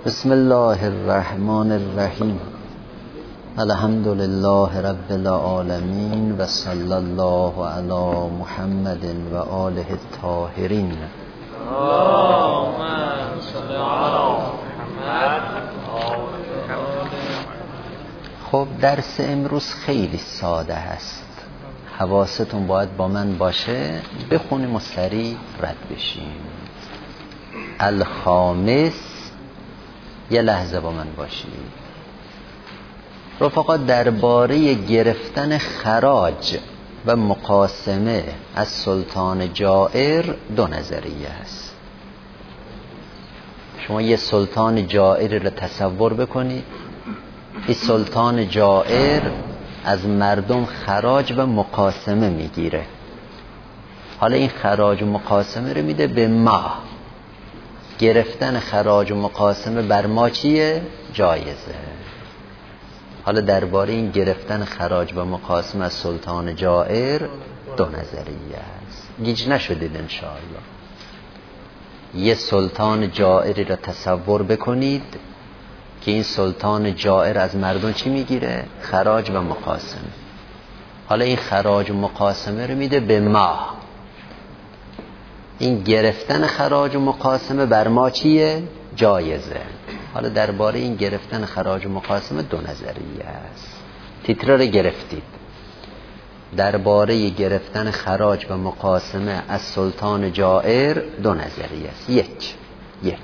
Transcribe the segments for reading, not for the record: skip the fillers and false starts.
بسم الله الرحمن الرحیم. الحمد لله رب العالمین و صلی الله علی محمد و آله الطاهرین. اللهم صل علی محمد. خب درس امروز خیلی ساده هست، حواستون باید با من باشه، بخونیم و سریع رد بشیم. الخامس، یه لحظه با من باشید رفقا. درباره گرفتن خراج و مقاسمه از سلطان جائر دو نظریه هست. شما یه سلطان جائر رو تصور بکنید. این سلطان جائر از مردم خراج و مقاسمه میگیره. حالا این خراج و مقاسمه رو میده به ما. گرفتن خراج و مقاسمه بر ما چیه؟ جایزه. حالا درباره این گرفتن خراج و مقاسمه از سلطان جائر دو نظریه است. گیج نشدید انشاءالله. یه سلطان جائری را تصور بکنید که این سلطان جائر از مردم چی میگیره؟ خراج و مقاسمه. حالا این خراج و مقاسمه رو میده به ما. این گرفتن خراج و مقاسمه بر ما چیه؟ جایزه. حالا درباره این گرفتن خراج و مقاسمه دو نظریه است. تیتر رو گرفتید. درباره گرفتن خراج و مقاسمه از سلطان جائر دو نظریه است. یک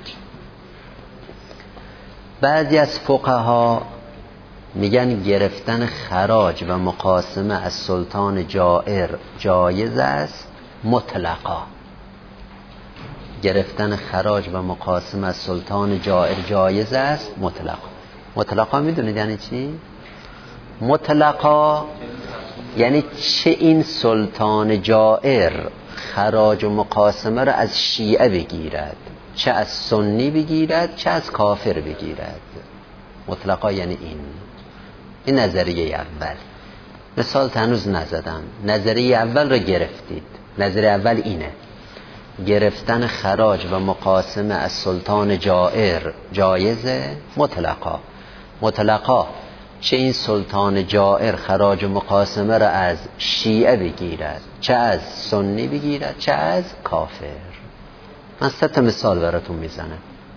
بعضی از فقها میگن گرفتن خراج و مقاسمه از سلطان جائر جایز است مطلقا. گرفتن خراج و مقاسمه از سلطان جائر جایز است مطلقا میدونید یعنی چی؟ مطلقا یعنی چه این سلطان جائر خراج و مقاسمه را از شیعه بگیرد، چه از سنی بگیرد، چه از کافر بگیرد. مطلقا یعنی این نظریه اول. مثال هنوز نزدم. نظریه اول را گرفتید. نظریه اول اینه: گرفتن خراج و مقاسمه از سلطان جائر جایزه مطلقا چه این سلطان جائر خراج و مقاسمه را از شیعه بگیرد، چه از سنی بگیرد، چه از کافر. من 3 مثال براتون میزنم.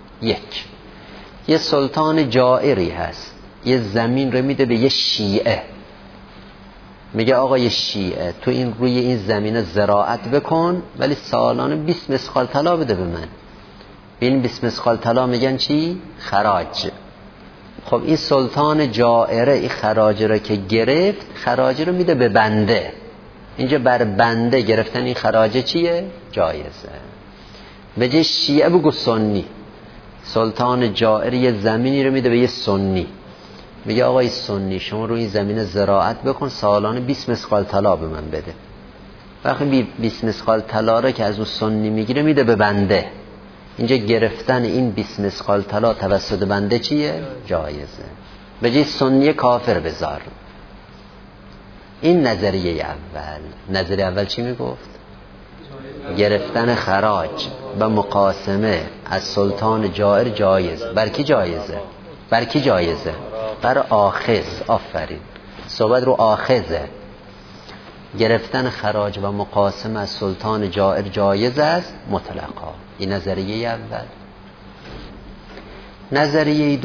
یه سلطان جائری هست، یه زمین رو میده به یه شیعه، میگه آقا یه شیعه تو این روی این زمینه زراعت بکن ولی سالانه 20 مسقال طلا بده به من. این 20 مسقال طلا میگن چی؟ خراج. خب این سلطان جائره این خراج رو که گرفت، خراج رو میده به بنده. اینجا بر بنده گرفتن این خراج چیه؟ جایزه. به جای شیعه بگو سنی. سلطان جائر یه زمینی رو میده به یه سنی، میگه آقای سنی شما رو این زمین زراعت بکن، سالانه 20 مسقال طلا به من بده. وقتی 20 مسقال طلا رو که از اون سنی میگیره میده به بنده. اینجا گرفتن این 20 مسقال طلا توسط بنده چیه؟ جایزه. به جای سنی کافر بذار. این نظریه اول. نظریه اول چی میگفت؟ گرفتن خراج و مقاسمه از سلطان جائر جایز. بر کی جایزه؟ بر آخذ. آفرین، صحبت رو آخذه. گرفتن خراج و مقاسمه از سلطان جائر جایز است مطلقا. این نظریه اول. نظریه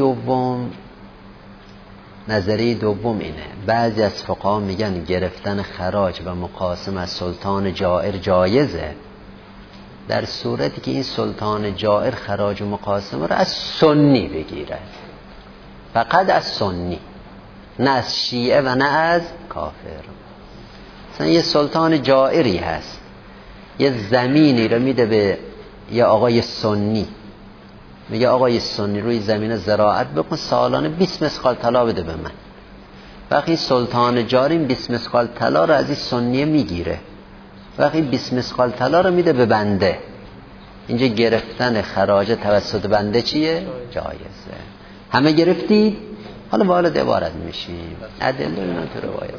دوم اینه: بعضی از فقها میگن گرفتن خراج و مقاسمه از سلطان جائر جایزه در صورتی که این سلطان جائر خراج و مقاسمه رو از سنی بگیره، فقط از سنی، نه از شیعه و نه از کافر. مثلا یه سلطان جائری هست، یه زمینی رو میده به یه آقای سنی، میگه آقای سنی روی زمین زراعت بکن، سالانه 20 مسقال طلا بده به من. وقتی سلطان جائر 20 مسقال طلا رو از این سنی میگیره، وقتی 20 مسقال طلا رو میده به بنده. اینجا گرفتن خراج توسط بنده چیه؟ جایزه. همه گرفتید؟ حالا وارد عبارت میشیم. ادله اینا تو روایت.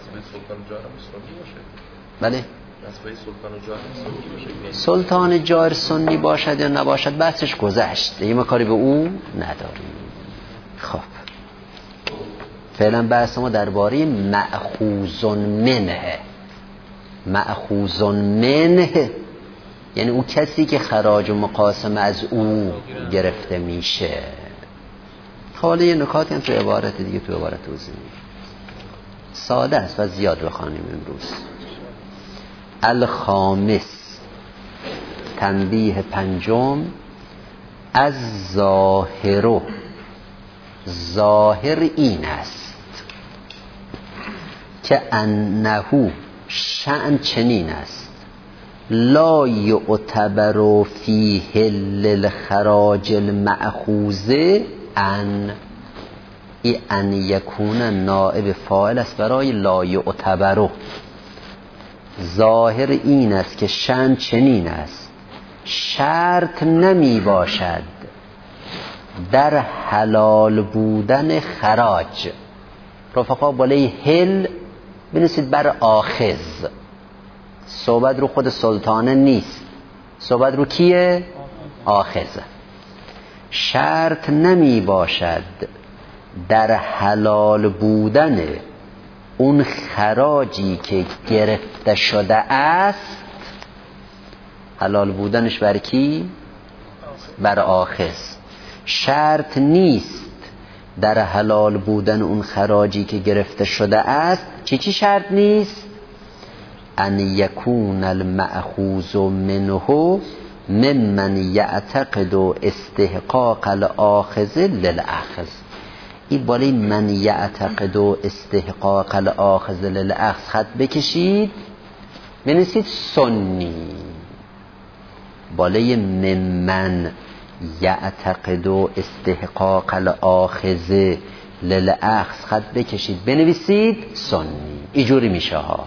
بله؟ سلطان جائر سنی باشد یا نباشد بحثش گذشت، دیگه ما کاری به او نداریم. خب فعلا بحث ما درباره مأخوذ منه. مأخوذ منه یعنی اون کسی که خراج و مقاسمه از او گرفته میشه. حالا یه نکاتی هم تو عبارت دیگه تو عبارت توضیح میده. ساده است و زیاد بخوانیم امروز. الخامس، تنبیه پنجم، از ظاهر. ظاهر این است که انه شأن چنین است لا یعتبر فیه للخراج المأخوذ ان یکون نائب فاعل است برای لا یعتبر. ظاهر این است که شأن چنین است شرط نمی باشد در حلال بودن خراج. رفقا بالای هل بنویسید بر آخذ. صحبت رو خود سلطانه نیست، صحبت رو کیه؟ آخذه. شرط نمی باشد در حلال بودن اون خراجی که گرفته شده است. حلال بودنش بر کی؟ بر آخذ. شرط نیست در حلال بودن اون خراجی که گرفته شده است. چی شرط نیست؟ ان یکون المأخوذ منه ممن یعتقد استحقاق الاخذ للأخذ. این بالای من یعتقد استحقاق الاخذ للأخذ خط بکشید، بنویسید سنی. بالای ممن یعتقد استحقاق الاخذ للأخذ خط بکشید، بنویسید سنی. اینجوری میشه ها.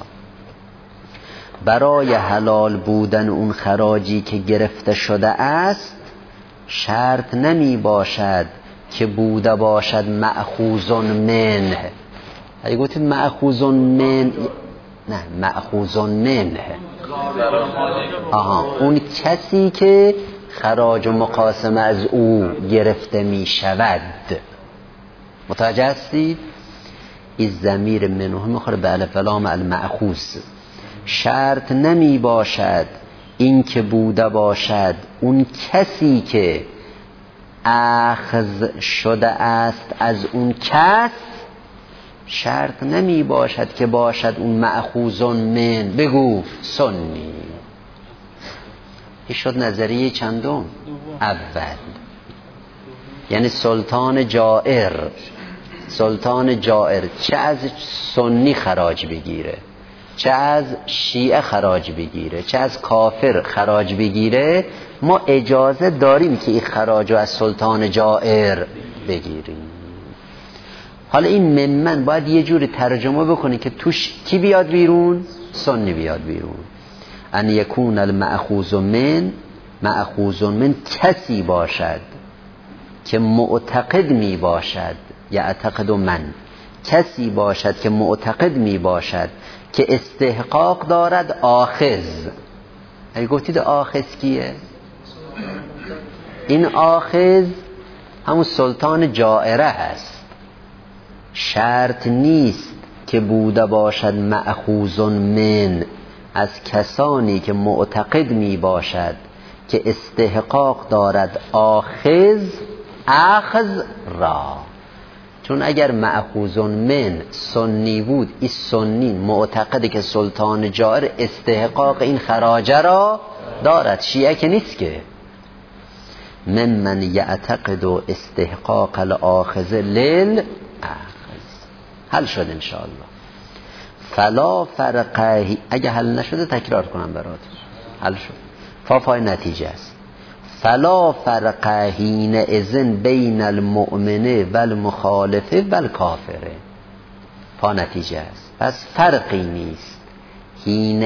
برای حلال بودن اون خراجی که گرفته شده است شرط نمی باشد که بوده باشد مأخوذ منه. اگه گفتید مأخوذ من، نه مأخوذ منه، اون کسی که خراج و مقاسمه از او گرفته می شود. متوجه هستید؟ این ضمیر منه میخوره به الف لام المأخوذ. شرط نمی باشد این که بوده باشد اون کسی که اخذ شده است از اون کس، شرط نمی باشد که باشد اون مأخوذ من. بگو سنی. این شد نظریه چندم؟ اول. یعنی سلطان جائر چه از سنی خراج بگیره، چه از شیعه خراج بگیره، چه از کافر خراج بگیره، ما اجازه داریم که این خراج رو از سلطان جائر بگیریم. حالا این ممن باید یه جوری ترجمه بکنی که توش کی بیاد بیرون؟ سنی بیاد بیرون. ان یکون المأخوذ من کسی باشد که معتقد می باشد، یعتقد من، کسی باشد که معتقد می باشد که استحقاق دارد آخذ. اگه گفتید آخذ کیه؟ این آخذ همون سلطان جائره هست. شرط نیست که بوده باشد مأخوذ من از کسانی که معتقد می باشد که استحقاق دارد اخذ را. چون اگر مأخوذ من سنی بود، این سنی معتقده که سلطان جائر استحقاق این خراجه را دارد. شیعه که نیست که. ممن یعتقد استحقاق الاخذ للأخذ. حل شد انشاءالله. فلا فرق. اگه حل نشده تکرار کنم برات. حل شد. فای نتیجه است. فلا فرق حین اذن بین المؤمن و المخالف و الکافر. فا نتیجه است. پس فرقی نیست حین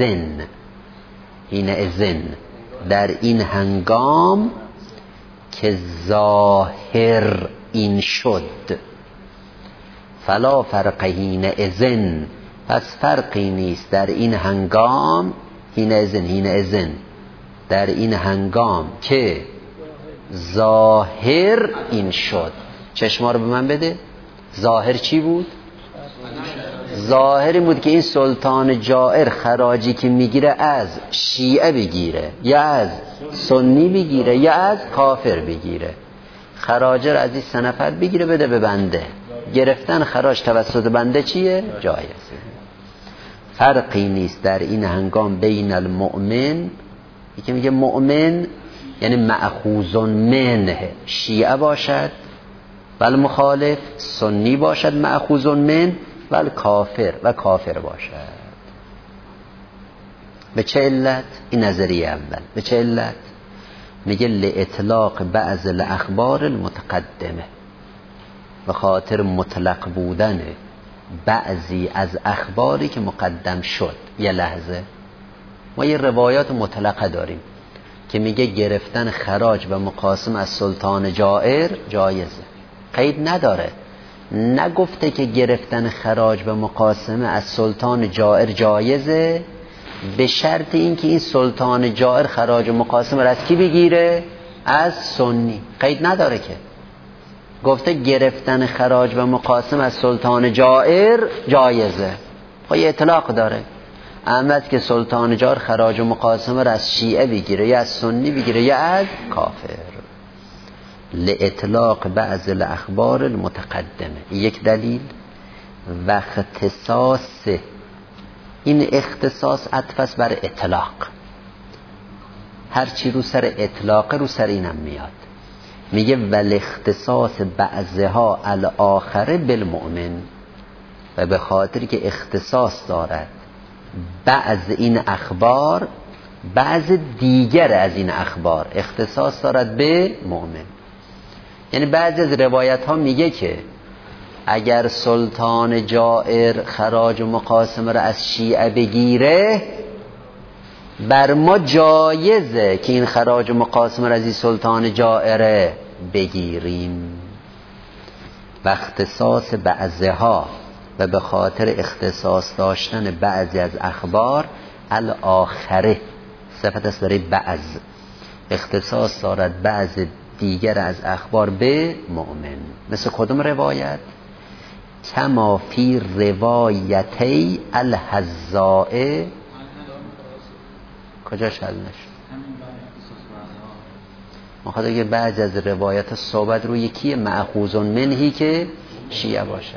اذن در این هنگام که ظاهر این شد. فلا فرق حین اذن، پس فرقی نیست در این هنگام. حین اذن در این هنگام که ظاهر این شد. چشما رو به من بده. ظاهر چی بود؟ ظاهر این بود که این سلطان جائر خراجی که میگیره از شیعه بگیره یا از سنی بگیره یا از کافر بگیره. خراج رو از این سه نفر بگیره بده به بنده. گرفتن خراج توسط بنده چیه؟ جایزه. فرقی نیست در این هنگام بین المؤمن، یکی میگه مؤمن یعنی مأخوذ منه شیعه باشد، ول مخالف سنی باشد مأخوذ من، ول کافر و کافر باشد. به چه علت؟ این نظریه اول. به چه علت؟ میگه لإطلاق بعض الاخبار المتقدمه، به خاطر مطلق بودن بعضی از اخباری که مقدم شد. یه لحظه، ما یه روایات مطلقه داریم که میگه گرفتن خراج و مقاسم از سلطان جائر جایزه، قید نداره. نگفته که گرفتن خراج و مقاسمه از سلطان جائر جایزه به شرط اینکه این سلطان جائر خراج و مقاسمه را از کی بگیره؟ از سنی. قید نداره که، گفته گرفتن خراج و مقاسم از سلطان جائر جایزه. خب یه اطلاق داره. احمد که سلطان جائر خراج و مقاسمه را از شیعه بگیره یا از سنی بگیره یا از کافر. لإطلاق بعض الاخبار المتقدمه، یک دلیل. و اختصاص، این اختصاص عطف بر اطلاق، هرچی رو سر اطلاق رو سر اینم میاد. میگه ول اختصاص بعضها الاخره بالمؤمن، و به خاطری که اختصاص دارد بعض این اخبار، بعض دیگر از این اخبار اختصاص دارد به مؤمن. یعنی بعضی از روایت ها میگه که اگر سلطان جائر خراج و مقاسمه را از شیعه بگیره، بر ما جایزه که این خراج و مقاسمه را از این سلطان جائر بگیریم. و اختصاص بعضها، و به خاطر اختصاص داشتن بعضی از اخبار، الاخره صفت است برای بعض، اختصاص دارد بعض دیگر از اخبار به مؤمن. مثل کدوم روایت؟ کما فی روایتی الحذاء. کجاش حل نشد؟ مخاطب اگه بعضی از روایت صحبت روی کیه؟ مأخوذ منهی که شیعه باشه.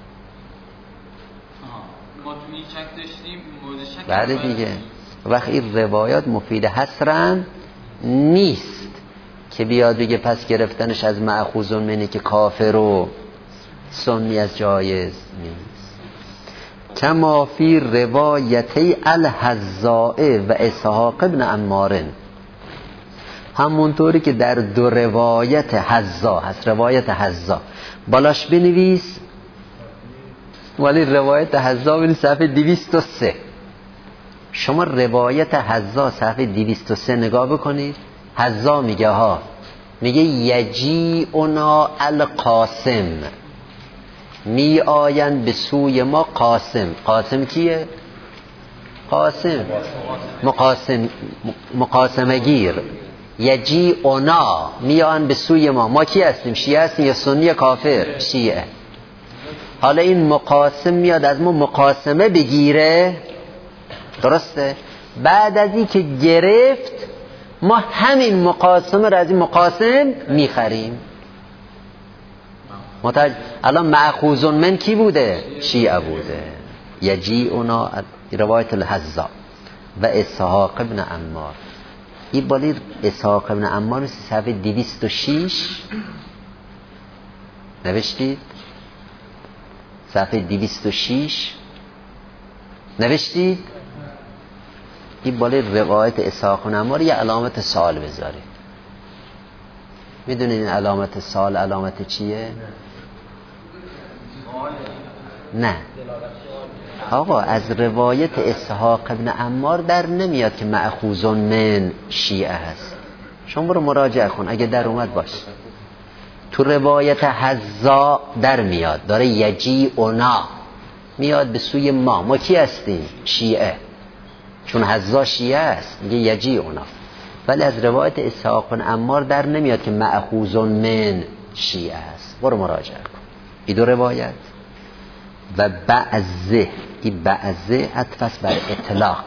ما تو این شک داشتیم، مورد شک بعد دیگه وقت این روایات مفید حصرن نیست که بیاد بگه پس گرفتنش از مأخوذ منه که کافر و سنی از جایز نیست. کما فی روایتی الحذاء و اسحاق ابن عمار، همونطوری که در دو روایت حذا هست. روایت حذا بالاش بنویس، ولی روایت حذا بنویس صفحه 203. شما روایت حذا صفحه 203 نگاه بکنید. حذا میگه ها، میگه یجیعنا القاسم، می آیند به سوی ما قاسم. قاسم کیه؟ قاسم مقاسمه گیر. یجیعنا می آیند به سوی ما. ما کی هستیم؟ شیعه هستیم یا سنی یا کافر؟ شیعه. حالا این مقاسم میاد از ما مقاسمه بگیره، درسته؟ بعد از این که گرفت، ما همین مقاسمه را از این مقاسم میخریم. الان مأخوذ من کی بوده؟ شیعه بوده. یجیعنا روایت الحذا و اسحاق ابن عمار. این بالی اسحاق ابن عمار صفحه 206 نوشتید؟ صفحه 206 نوشتید؟ این بالی روایت اسحاق ابن عمار یه علامت سوال بذارید. میدونید این علامت سوال علامت چیه؟ نه آقا، از روایت اسحاق ابن عمار در نمیاد که مأخوذ من شیعه هست. شما برو مراجعه کن اگه در اومد باش. تو روایت حذا در میاد، داره یجیعنا میاد به سوی ما. ما کی هستیم؟ شیعه، چون حذا شیعه است میگه یجیعنا. ولی از روایت اسحاق بن عمار در نمیاد که مأخوذ من شیعه است. برو مراجعه کن. این دو روایت و بعضه، این بعضه عطف بر اطلاق،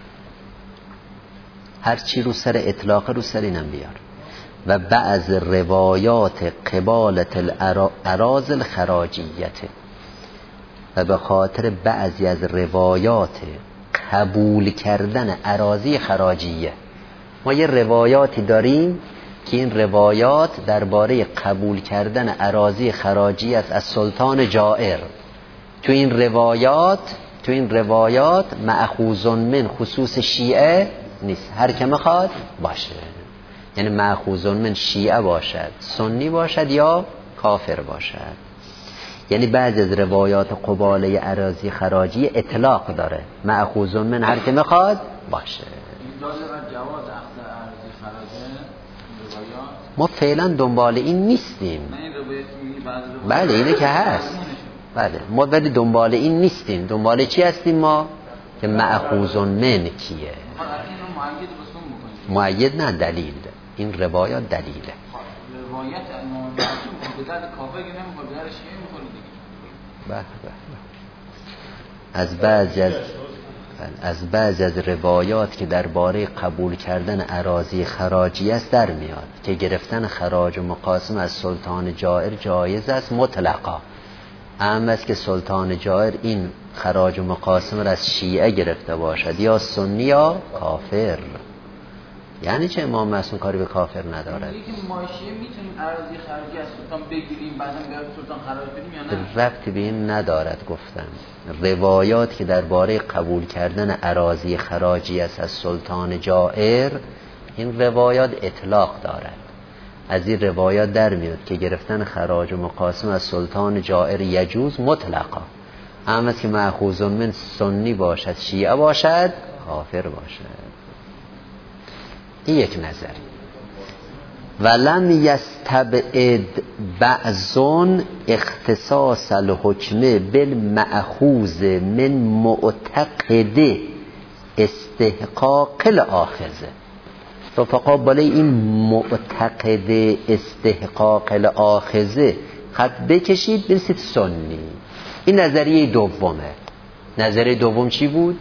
هر چی رو سر اطلاق رو سر اینم بیار. و بعض روایات قبالت الاراضی خراجیت، و به خاطر بعضی از روایات قبول کردن اراضی خراجیه. ما یه روایاتی داریم که این روایات درباره قبول کردن اراضی خراجی است از سلطان جائر. تو این روایات مأخوذ من خصوص شیعه نیست، هر که میخواد باشه، یعنی مأخوذ من شیعه باشد، سنی باشد یا کافر باشد. یعنی بعضی از روایات قباله اراضی خراجی اطلاق داره، مأخوذ من هر که میخواد باشه. ما فعلا دنبال این نیستیم. بله اینه که هست، بله ما ولی دنبال این نیستیم. دنبال چی هستیم ما؟ که مأخوذ من کیه؟ مؤید نه، دلیل. این روایات دلیله. روایت امام معصوم به درد کافر نمیخوره، به درد شیعه میخوره دیگه. از بعضی از روایات که درباره قبول کردن اراضی خراجی است در میاد که گرفتن خراج و مقاسم از سلطان جائر جایز است مطلقا. اما است که سلطان جائر این خراج و مقاسم را از شیعه گرفته باشد یا سنی یا کافر. یعنی چه امام معصوم کاری به کافر نداره؟ میگه که ما شیعه میتونیم اراضی خراجی از سلطان بگیریم بعداً به سلطان خراج بدیم یا نه؟ ربطی به این ندارد. گفتم روایات که درباره قبول کردن اراضی خراجی است از سلطان جائر، این روایات اطلاق دارد. از این روایات در میاد که گرفتن خراج و مقاسم از سلطان جائر یجوز مطلقا. اما که مأخوذ من سنی باشد، شیعه باشد، کافر باشد. این یک نظری. ولم یستبعد بعضون اختصاص الحکم بالمأخوذ من معتقد استحقاق الاخذه. رفقا بالای این معتقد استحقاق الاخذه خط بکشید برسید سنی. این نظریه دومه. نظریه دوم چی بود؟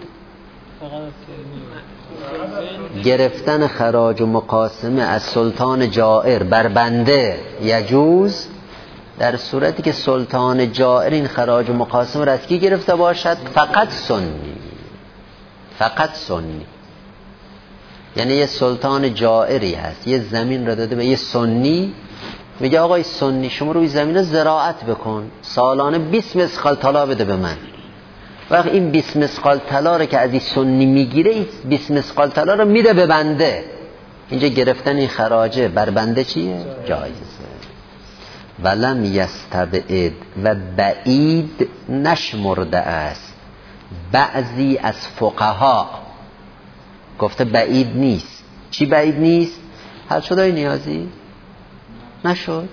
گرفتن خراج و مقاسمه از سلطان جائر بر بنده یجوز در صورتی که سلطان جائر این خراج و مقاسمه را از کی گرفته باشد؟ فقط سنی. فقط سنی. یعنی یه سلطان جائری هست یه زمین را داده به یه سنی، میگه آقای سنی شما روی زمین زراعت بکن، سالانه 20 مسقال طلا بده به من. وقت این 20 مسقال طلا رو که از این سنی میگیره، 20 مسقال طلا رو میده به بنده. اینجا گرفتن این خراجه بر بنده چیه؟ جایزه. ولم یستبعد و بعید نشمرده است. بعضی از فقها گفته بعید نیست. چی بعید نیست؟ حل شد های نیازی؟ نشد.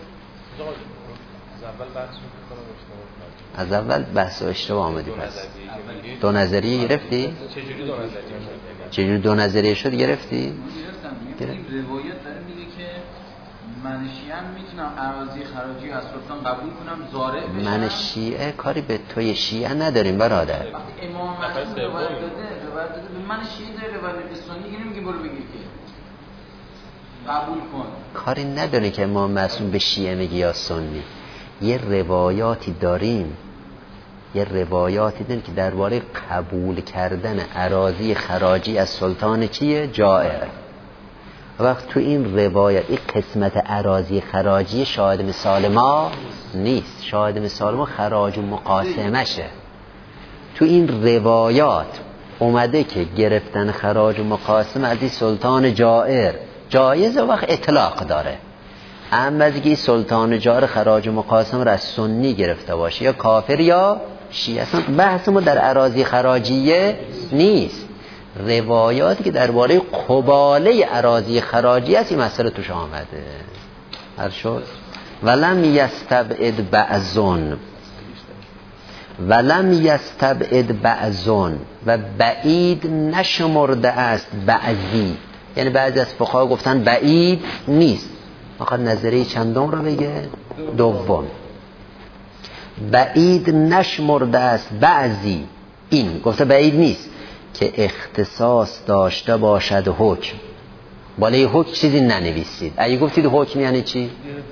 از اول بحث و اشتباه آمدی. پس دو نظریه گرفتی؟ چجوری دو نظریه شد گرفتی؟ این روایت داره میگه که من شیعه میتونم اراضی خراجی از سلطان قبول کنم زارع بشم. من شیعه کاری به توی شیعه نداریم برادر. وقتی امام معصوم روایت داده به من شیعه داره روایت به سنی نمیگه برو بگیر که قبول کن. کاری نداره که امام معصوم به شیعه میگه یا سنی. یه روایاتی داریم که درباره قبول کردن اراضی خراجی از سلطان چیه؟ جائر. وقت تو این روایت این قسمت اراضی خراجی شاهد مثال ما نیست. شاهد مثال ما خراج و مقاسمه شه. تو این روایات اومده که گرفتن خراج و مقاسمه از این سلطان جائر جایزه، وقت اطلاق داره. اما از که سلطان جائر خراج و مقاسمه را از سنی گرفته باشه یا کافر یا شیعه، اصلا بحث ما در اراضی خراجیه نیست. روایاتی که درباره قباله اراضی خراجی است این مسئله توش آمده. هر شد ولم یستبعد بعضون و بعید نشمرده است بعضی. یعنی بعضی از فقها گفتن بعید نیست. فقط نظریه چندم رو بگه؟ دوم. بعید نشمرده است بعضی، این گفته بعید نیست که اختصاص داشته باشد حکم. بالای حکم چیزی ننویسید. اگه گفتید حکم یعنی چی؟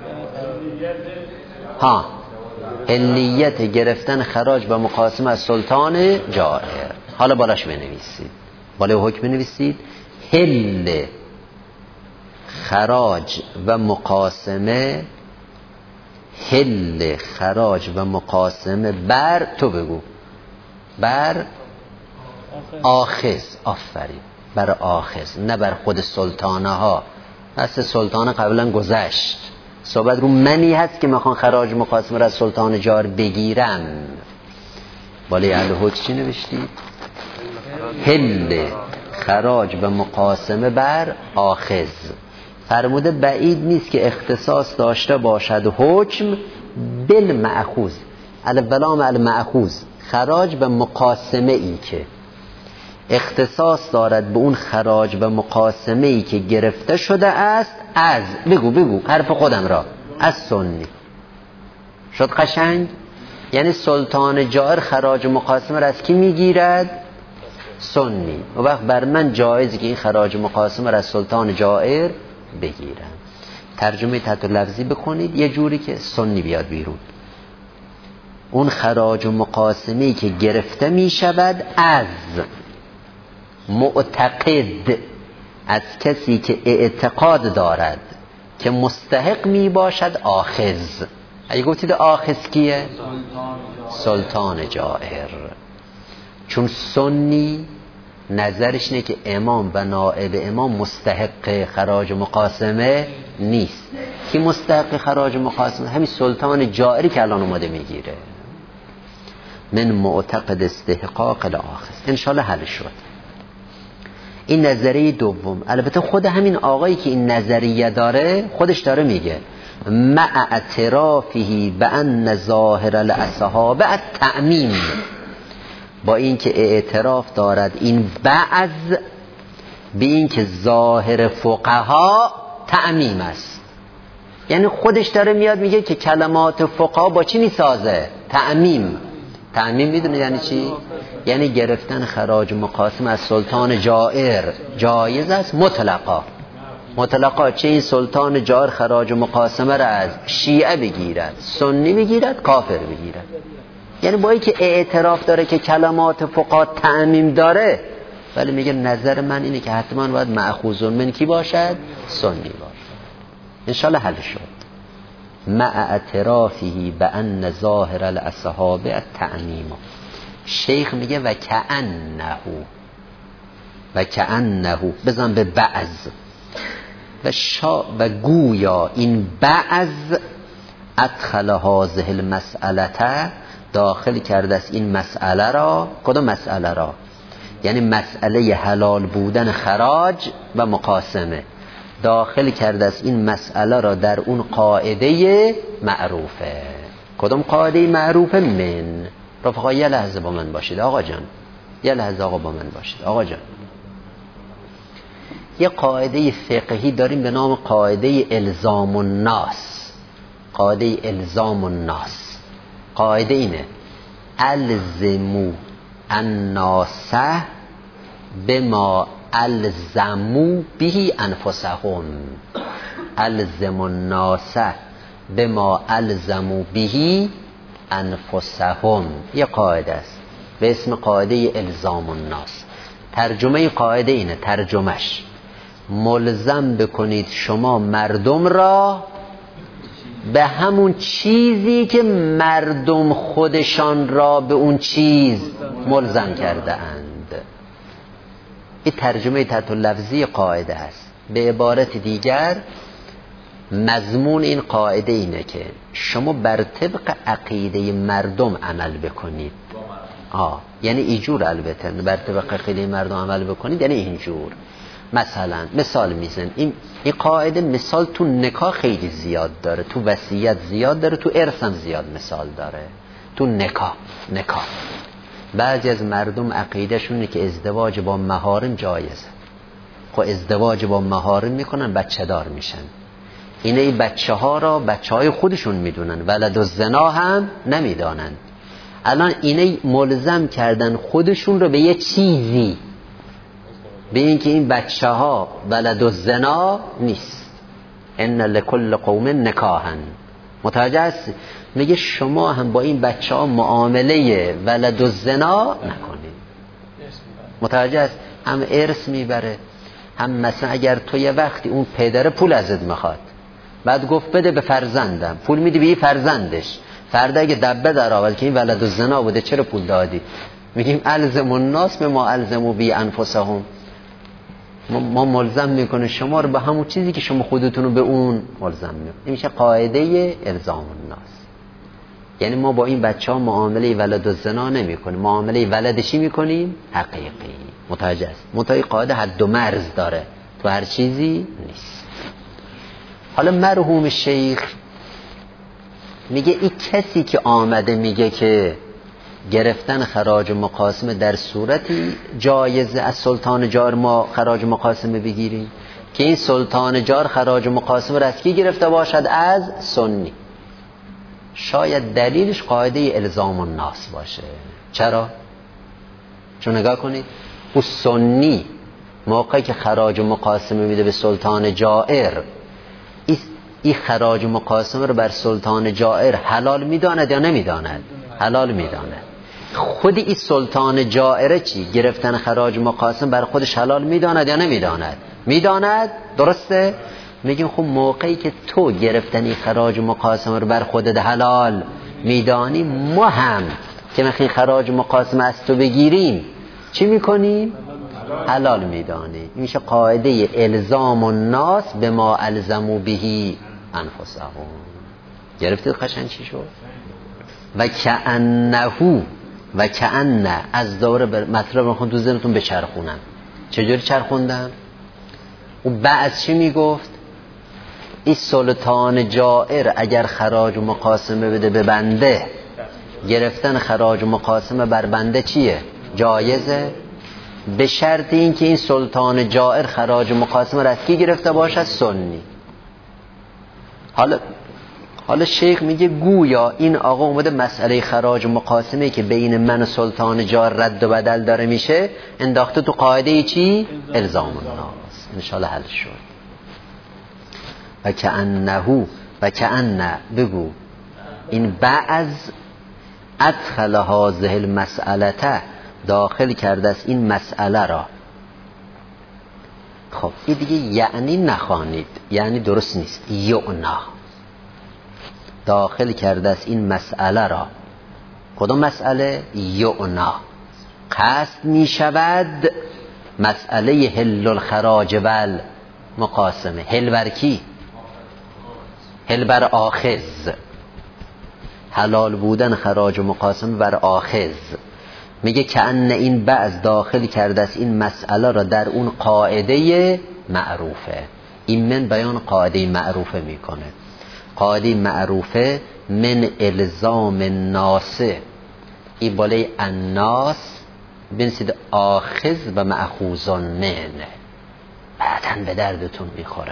علیت گرفتن خراج و مقاسمه از سلطان جائر. حالا بالاش بنویسید، بالای حکم بنویسید حل خراج و مقاسمه، حل خراج و مقاسمه بر، تو بگو، بر آخذ. آفرین، بر آخذ، نه بر خود سلطانه ها. بس سلطانه قبلا گذشت، صحبت رو منی هست که میخوان خراج مقاسمه را از سلطان جار بگیرم. بالای اهل حکم چی نوشتید؟ حل خراج و مقاسمه بر آخذ. فرموده بعید نیست که اختصاص داشته باشد حکم بالمأخوذ، الولام المأخوذ، خراج و مقاسمه ای که اختصاص دارد به اون خراج و مقاسمه ای که گرفته شده است از، بگو حرف خودم را، از سنی. شد قشنگ؟ یعنی سلطان جائر خراج و مقاسمه را از کی میگیرد؟ سنی. و وقت بر من جایزه که این خراج و مقاسمه را از سلطان جائر بگیرم. ترجمه تحت لفظی بکنید یه جوری که سنی بیاد بیرون. اون خراج و مقاسمه‌ای که گرفته می شود از معتقد، از کسی که اعتقاد دارد که مستحق می باشد آخذ. اگه گفتید آخذ کیه؟ سلطان جائر. چون سنی نظرش اینه که امام و نائب امام مستحق خراج مقاسمه نیست. کی مستحق خراج مقاسمه؟ همین سلطان جائری که الان اومده میگیره. من معتقد استحقاق الاخذ. انشالله حل شد. این نظریه دوم. البته خود همین آقایی که این نظریه داره خودش داره میگه مع اعترافه بأن ظاهر الاصحاب التعمیم، با این که اعتراف دارد این بعض به این که ظاهر فقها تعمیم است. یعنی خودش داره میاد میگه که کلمات فقها با چی میسازه؟ تعمیم. تعمیم میدونه یعنی چی؟ یعنی گرفتن خراج مقاسم از سلطان جائر جایز است مطلقا. مطلقا چه این سلطان جائر خراج مقاسمه را از شیعه بگیرد، سنی بگیرد، کافر بگیرد. یعنی با اینکه اعتراف داره که کلمات فقها تعمیم داره، ولی میگه نظر من اینه که حتما باید مأخوذ من کی باشد؟ سنی باشد. انشالله حل شد. مع اعترافه بأن ظاهر الاصحاب التعمیم. شیخ میگه و کأنه بزن به بعض و گویا این بعض ادخل هذه المسئله، داخل کرده است این مسئله را. کدام مسئله را؟ یعنی مسئله حلال بودن خراج و مقاسمه. داخل کرده است این مسئله را در اون قاعده معروفه. کدام قاعده معروفه؟ من رفقا یه لحظه با من باشید آقا جان، یه لحظه آقا با من باشید آقا جان. یه قاعده فقهی داریم به نام قاعده الزام الناس. قاعده الزام الناس، قاعده اینه الزمو الناس بما الزمو به انفسهم. الزم الناس بما الزمو به انفسهم. یه قاعده است به اسم قاعده الزام الناس. ترجمه قاعده اینه، ترجمهش ملزم بکنید شما مردم را به همون چیزی که مردم خودشان را به اون چیز ملزم کرده اند. این ترجمه تحت لفظی قاعده است. به عبارت دیگر مضمون این قاعده اینه که شما بر طبق عقیده مردم عمل بکنید. یعنی اینجور، البته بر طبق عقیده مردم عمل بکنید یعنی اینجور. مثلا مثال میزن این قاعده مثال تو نکاح خیلی زیاد داره، تو وصیت زیاد داره، تو ارث هم زیاد مثال داره. تو نکاح بعضی از مردم عقیدهشونه که ازدواج با محارم جایزه. خب ازدواج با محارم میکنن بچه دار میشن. این بچه ها را بچه های خودشون میدونن، ولد الزنا هم نمیدانن. الان اینه ملزم کردن خودشون رو به یه چیزی، به اینکه این بچه ها ولد الزنا نیست. ان لکل قوم نکاحا. متوجه است؟ میگه شما هم با این بچه ها معامله ولد الزنا نکنید. متوجه است؟ هم ارث میبره، هم مثلا اگر تو یه وقتی اون پدر پول ازت میخواد، بعد گفت بده به فرزندم، پول میدی به این فرزندش، فردا اگه دبه در آورد که این ولد الزنا بوده چرا پول دادی؟ میگیم الزم الناس به ما الزموا بی انفسهم. ما ملزم میکنه شما رو به همون چیزی که شما خودتون رو به اون ملزم میکنه. این میشه قاعده الزام الناس. یعنی ما با این بچه ها معامله ولد الزنا نمی کنیم، معامله ولدشی میکنیم حقیقی. متوجه است؟ متوجه قاعده حد و مرز داره، تو هر چیزی نیست. حالا مرحوم شیخ میگه این کسی که آمده میگه که گرفتن خراج مقاسمه در صورتی جایزه از سلطان جار ما خراج مقاسمه بگیریم که این سلطان جار خراج مقاسمه را از کی گرفته باشد؟ از سنی. شاید دلیلش قاعده الزام الناس باشه. چرا؟ چون نگاه کنید او سنی موقعی که خراج مقاسمه میده به سلطان جائر، این خراج مقاسمه رو بر سلطان جائر حلال میداند یا نمیداند؟ حلال میداند. خود این سلطان جائره چی؟ گرفتن خراج مقاسم بر خودش حلال میداند یا نمیداند؟ میداند. درسته؟ میگیم خب موقعی که تو گرفتنی خراج مقاسم رو بر خودت حلال میدانی، ما هم که میخواییم خراج مقاسم از تو بگیریم چی میکنیم؟ حلال میدانی. میشه قاعده الزام الناس به ما الزموا بهی انفسهم. گرفتید قشنگ چی شد؟ و کأنه از دوره مطلب رو خود تو ذهنتون بچرخونم. چجوری چرخوندم؟ او بعد چی میگفت؟ این سلطان جائر اگر خراج و مقاسمه بده به بنده، گرفتن خراج و مقاسمه بر بنده چیه؟ جایزه، به شرط این که این سلطان جائر خراج و مقاسمه را از کی گرفته باشد؟ سنی. حالا شیخ میگه گویا این آقا اومده مسئله خراج و مقاسمه که بین من و سلطان جار رد و بدل داره میشه انداخته تو قاعده چی؟ الزام الناس. انشاءالله حل شد. و کأنه بگو این بعض ادخل هذه المسئله داخل کرده است این مسئله را. خب این دیگه یعنی نخوانید، یعنی درست نیست. یعنا داخل کرده است این مسئله را. کدوم مسئله؟ یعنا قصد می شود مسئله حل الخراج ول مقاسمه. حل بر کی؟ حل بر آخذ، حلال بودن خراج و مقاسمه بر آخذ. میگه که ان این بعض داخل کرده است این مسئله را در اون قاعده معروفه. این من بیان قاعده معروفه میکنه. قاعده معروفه من الزام الناس، این بالای الناس بنسید آخذ و مأخوذ من، بعدن به دردتون میخوره.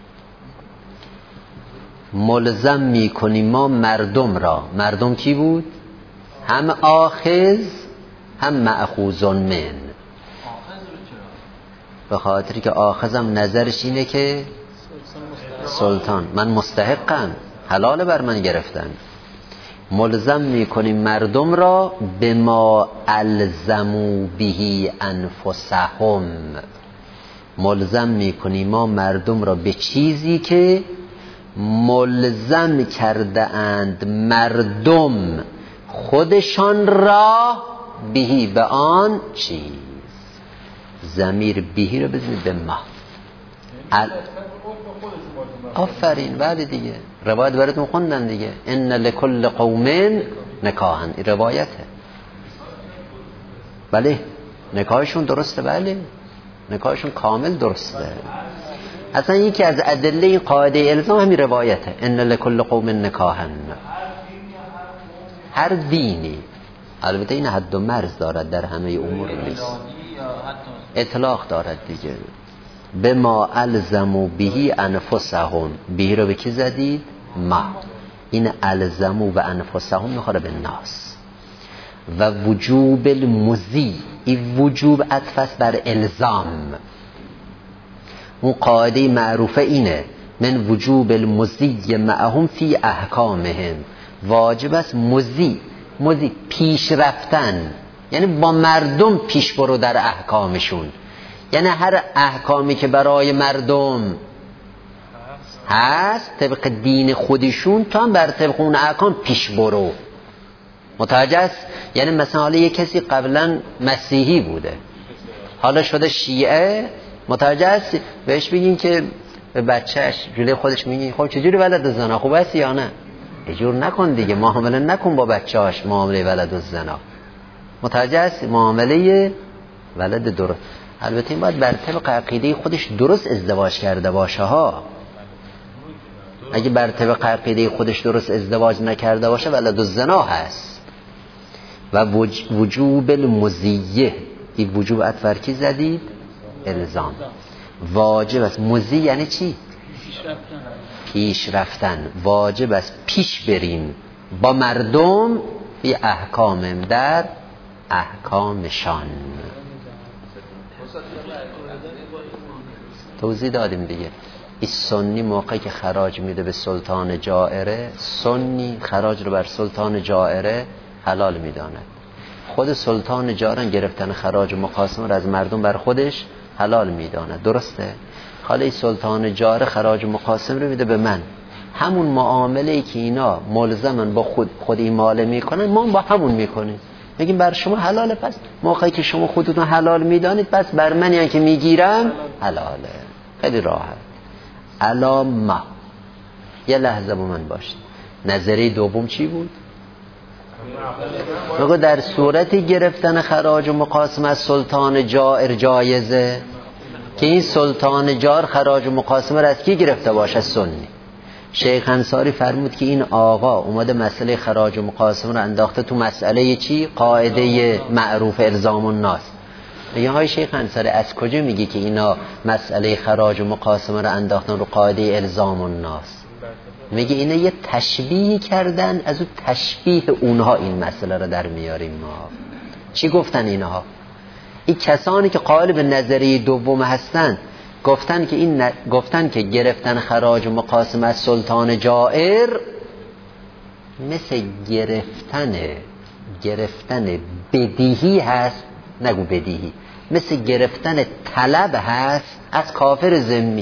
ملزم میکنیم ما مردم را. مردم کی بود؟ هم آخذ هم مأخوذ من. به خاطری که آخذم نظرش اینه که سلطان من مستحقم، حلال بر من گرفتن. ملزم میکنیم مردم را به ما الزموا بهی انفسهم. ملزم میکنیم ما مردم را به چیزی که ملزم کرده اند مردم خودشان را بهی، به آن چیز. ضمیر بهی رو بزنید به ما. آفرین. بله دیگه روایت براتون خوندن دیگه. ان لکل قوم نکاحا، این روایته. بله نکاحشون درسته، بله نکاحشون کامل درسته. اصلا یکی از ادله قاعده الزام همین روایته. ان لکل قوم نکاحا. هر دینی البته این حد و مرز دارد، در همه امور نیست، اطلاق دارد دیگه. به ما الزمو بهی انفسهم. بهی رو به کی زدید؟ ما. این الزمو و انفسهم میخوره به ناس. و وجوب المزی، این وجوب عطف است بر الزام. اون قاعده معروفه اینه من وجوب المزی معهم فی احکامهم. واجب است مزی پیش رفتن، یعنی با مردم پیش برو در احکامشون. یعنی هر احکامی که برای مردم هست طبق دین خودشون تا هم بر طبق اون احکام پیش برو. متوجه است؟ یعنی مثلا حالا یک کسی قبلا مسیحی بوده حالا شده شیعه، متوجه است؟ بهش بگین که به بچهش جلوی خودش میگین خب چجوری ولد الزنا خوب است یا نه؟ اجور نکن دیگه، معامله نکن با بچه‌هاش معامله ولد الزنا. متوجه است؟ معامله ولد درست. البته این باید بر طبق عقیده خودش درست ازدواج کرده باشه ها. اگه بر طبق عقیده خودش درست ازدواج نکرده باشه ولد الزنا هست. و وجوب المزیه، این وجوب اطفر کی زدید؟ الزام. واجب است. مزی یعنی چی؟ پیش رفتن. واجب است پیش بریم با مردم بی احکامم در احکامشان. توضیح دادیم دیگه. این سنی موقعی که خراج میده به سلطان جائره، سنی خراج رو بر سلطان جائره حلال میداند. خود سلطان جائره گرفتن خراج و مقاسمه رو از مردم بر خودش حلال میداند. درسته؟ حالا این سلطان جائره خراج و مقاسمه رو میده به من، همون معامله که اینا ملزمن با خود این ماله میکنن ما با همون میکنیم. میگیم بر شما حلاله، پس موقعی که شما خودتون حلال میدانید پس بر من یعنی که میگیرم حلاله. خیلی راحت. علامه. یه لحظه با من باشید. نظریه دوم چی بود؟ بگو در صورت گرفتن خراج و مقاسمه از سلطان جائر جایزه که این سلطان جائر خراج و مقاسمه را از کی گرفته باشه؟ سنی. شیخ انصاری فرمود که این آقا اومده مسئله خراج و مقاسمه رو انداخته تو مسئله چی؟ قاعده معروف الزام الناس. میگه های شیخ انصاری از کجا میگی که اینا مسئله خراج و مقاسمه رو انداختن رو قاعده الزام الناس؟ میگه اینا یه تشبیه کردن، از اون تشبیه اونها این مسئله رو در میاریم ما. چی گفتن اینها؟ این کسانی که قائل به نظریه دوم هستن گفتن که گرفتن خراج و مقاسمه از سلطان جائر مثل گرفتن بدیهی هست، نگو بدیهی، مثل گرفتن طلب هست از کافر ذمی.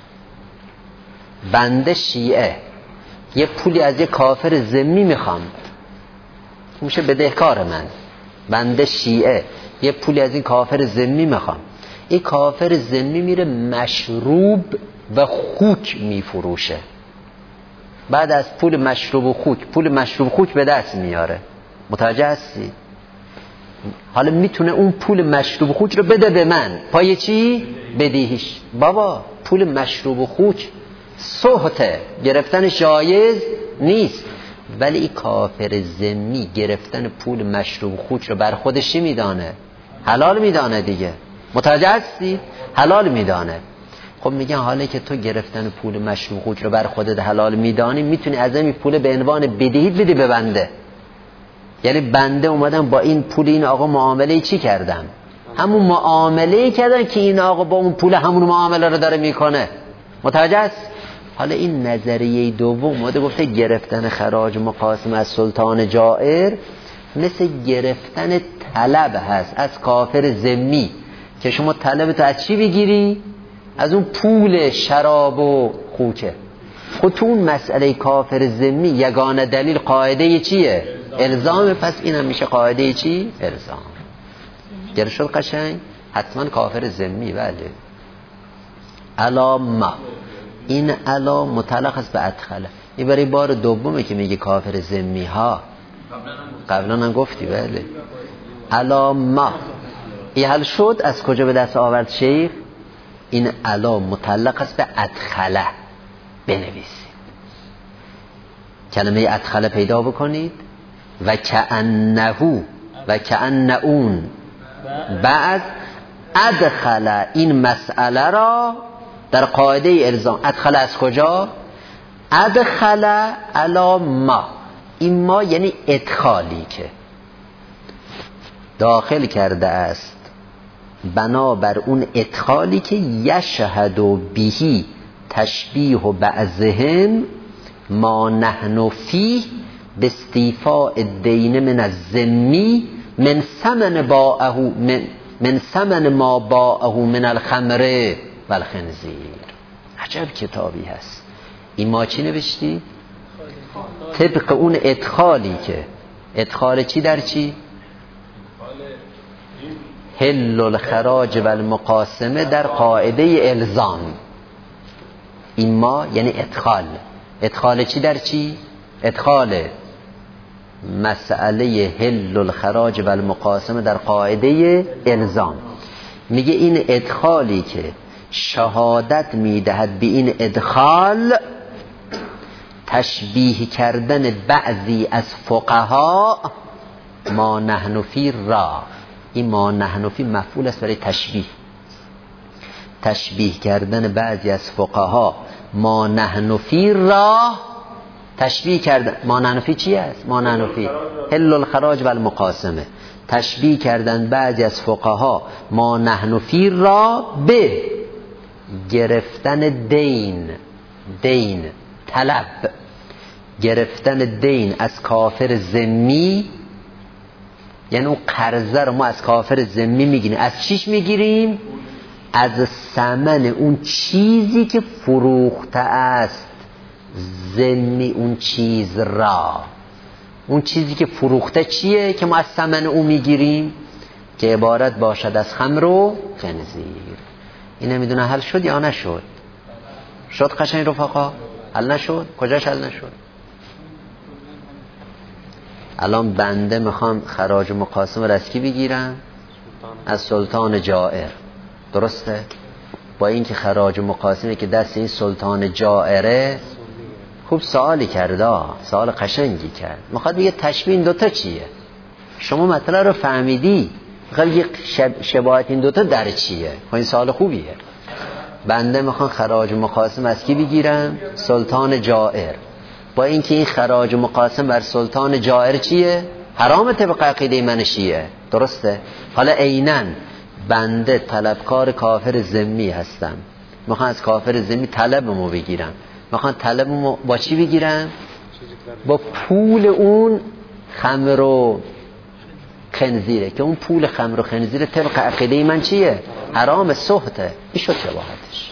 بنده شیعه یه پولی از یه کافر ذمی میخوام، میشه بدهکار من. بنده شیعه یه پولی از این کافر ذمی میخوام، این کافر ذمی میره مشروب و خوک میفروشه، بعد از پول مشروب و خوک به دست میاره. متوجه هستی؟ حالا میتونه اون پول مشروب و خوک رو بده به من پای چی؟ بدیهیش. بابا پول مشروب و خوک سهته، گرفتن جایز نیست، ولی این کافر ذمی گرفتن پول مشروب و خوک رو بر خودش چی میدانه؟ حلال میدانه دیگه. متوجه هستی؟ حلال میدانه. خب میگن حالا که تو گرفتن پول مشروب و خوک رو بر خودت حلال میدانی، میتونی از این پول به عنوان بدهی بدی به بنده. یعنی بنده اومدم با این پول این آقا معامله چی کردم؟ همون معامله کردن که این آقا با اون پول همون معامله رو داره میکنه. متوجه است؟ حالا این نظریه دوم اومده گفته گرفتن خراج مقاسمه از سلطان جائر مثل گرفتن طلب هست از کافر ذمی، که شما طلبتو از چی بگیری؟ از اون پول شراب و خوکه. خود تو اون مسئله کافر ذمی یگانه دلیل قاعده چیه؟ الزام. پس این هم میشه قاعده چی؟ الزام. گره شد قشنگ؟ حتما کافر ذمی. بله. علامه، این علام مطلق است به ادخله. این برای بار دومه که میگه کافر ذمی ها. قبلا هم گفتی. بله. علامه این حل شد. از کجا به دست آورد شیخ؟ این علام مطلق است به ادخله. بنویسید کلمه ادخله پیدا بکنید. و کأنه و کأن اون بعد ادخل این مسئله را در قاعده الزام. ادخل از کجا؟ ادخل علی ما، این ما یعنی ادخالی که داخل کرده است بنابر اون ادخالی که یشهد بهی تشبیه بعضهم ما نحن فیه باستیفاء الدین من الذمی من ثمن ما باعه من الخمر و الخنزیر. عجب کتابی هست. این ما چی نوشتی؟ طبق اون ادخالی که ادخال چی در چی؟ حل الخراج و المقاسمه در قاعده الزام. این ما یعنی ادخال. ادخال چی در چی؟ ادخال مسئله حل الخراج و المقاسمه در قاعده الزام. میگه این ادخالی که شهادت میدهد به این ادخال تشبیه کردن بعضی از فقها ما نحن فی را. این ما نحن فی مفعول است برای تشبیه. تشبیه کردن بعضی از فقها ما نحن فی را تشبیه کردن. ما نحن فی چی است؟ ما نحن فی حل الخراج و المقاسمه. تشبیه کردن بعضی از فقها ما نحن فی را به گرفتن دین طلب، گرفتن دین از کافر ذمی. یعنی اون قرضه رو ما از کافر ذمی میگیریم. از چیش میگیریم؟ از ثمن اون چیزی که فروخته است ذمی اون چیز را. اون چیزی که فروخته چیه که ما از ثمن اون میگیریم؟ که عبارت باشد از خمر و خنزیر. این نمیدونه حل شد یا نشد؟ شد قشنگ رفقا؟ حل نشد؟ کجاش حل نشد؟ الان بنده میخوام خراج و مقاسمه از کی بگیرم؟ از سلطان جائر. درسته؟ با اینکه خراج و مقاسمه که دست این سلطان جائره، خوب سوالی کرده، سوال قشنگی کرد. میخواد بگه تشبیه این دوتا چیه؟ شما مطلب رو فهمیدی، میخواد بگه شباهت این دوتا در چیه؟ این سوال خوبیه. بنده میخوام خراج و مقاسمه از کی بگیرم؟ سلطان جائر. با اینکه این خراج و مقاسم بر سلطان جائر چیه؟ حرام طبق عقیده من شیعه. درسته؟ حالا عیناً بنده طلبکار کافر ذمی هستم، میخوام از کافر ذمی طلبمو بگیرم. میخوام طلبمو با چی بگیرم؟ با پول اون خمر و خنزیره، که اون پول خمر و خنزیره طبق عقیده من چیه؟ حرام سحته. این شد شباهتش.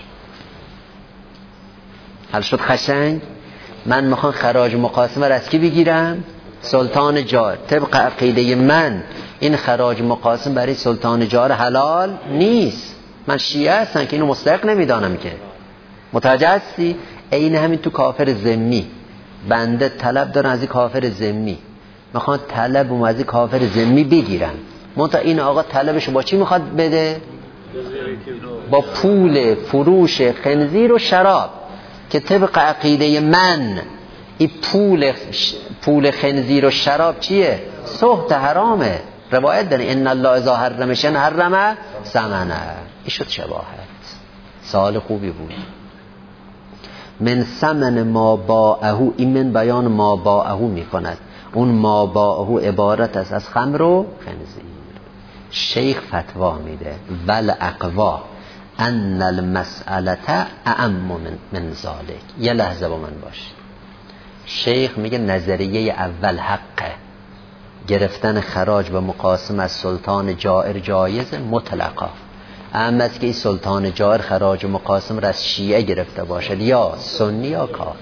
حل شد قشنگ؟ من میخوام خراج مقاسمه را از کی بگیرم؟ سلطان جائر. طبق عقیده من این خراج مقاسم برای سلطان جائر حلال نیست. من شیعه هستم که اینو مستحق نمیدانم که. متوجه هستی؟ این همین تو کافر ذمی بنده طلب دارن از این کافر ذمی، میخوان طلبم از این کافر ذمی بگیرم. منتها این آقا طلبش با چی میخواد بده؟ با پول فروش خنزیر و شراب، که طبق عقیده من این پول خنزیر و شراب چیه؟ سحت حرامه. روایت داره ان الله اذا حرم شیئا حرم ثمنه. این شد شباهت. سوال خوبی بود. من ثمن ما باعه، این من بیان ما باعه میکند. اون ما باعه عبارت است از خمر و خنزیر. شیخ فتوا میده ول اقوا ان المسئله اعم من ذلك. یه لحظه با من باش. شیخ میگه نظریه اول حقه، گرفتن خراج و مقاسم از سلطان جائر جایز مطلقا. اما از که این سلطان جائر خراج و مقاسم را از شیعه گرفته باشد یا سنی یا کافر.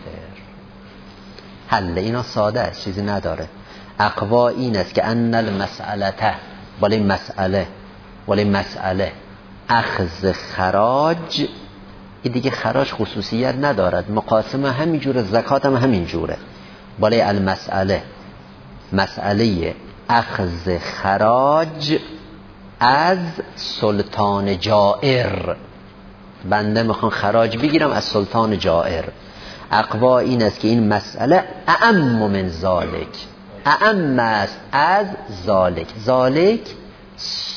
حل اینا ساده است، چیزی نداره. اقوا این است که ان المسئله، ولی مسئله اخذ خراج، این دیگه خراج خصوصیت ندارد، مقاسمه همینجوره، زکات هم همینجوره. ولی المسئله، مسئله اخذ خراج از سلطان جائر، بنده میخوام خراج بگیرم از سلطان جائر. اقوا این است که این مسئله اعم من ذالک، اعم است از ذالک. ذالک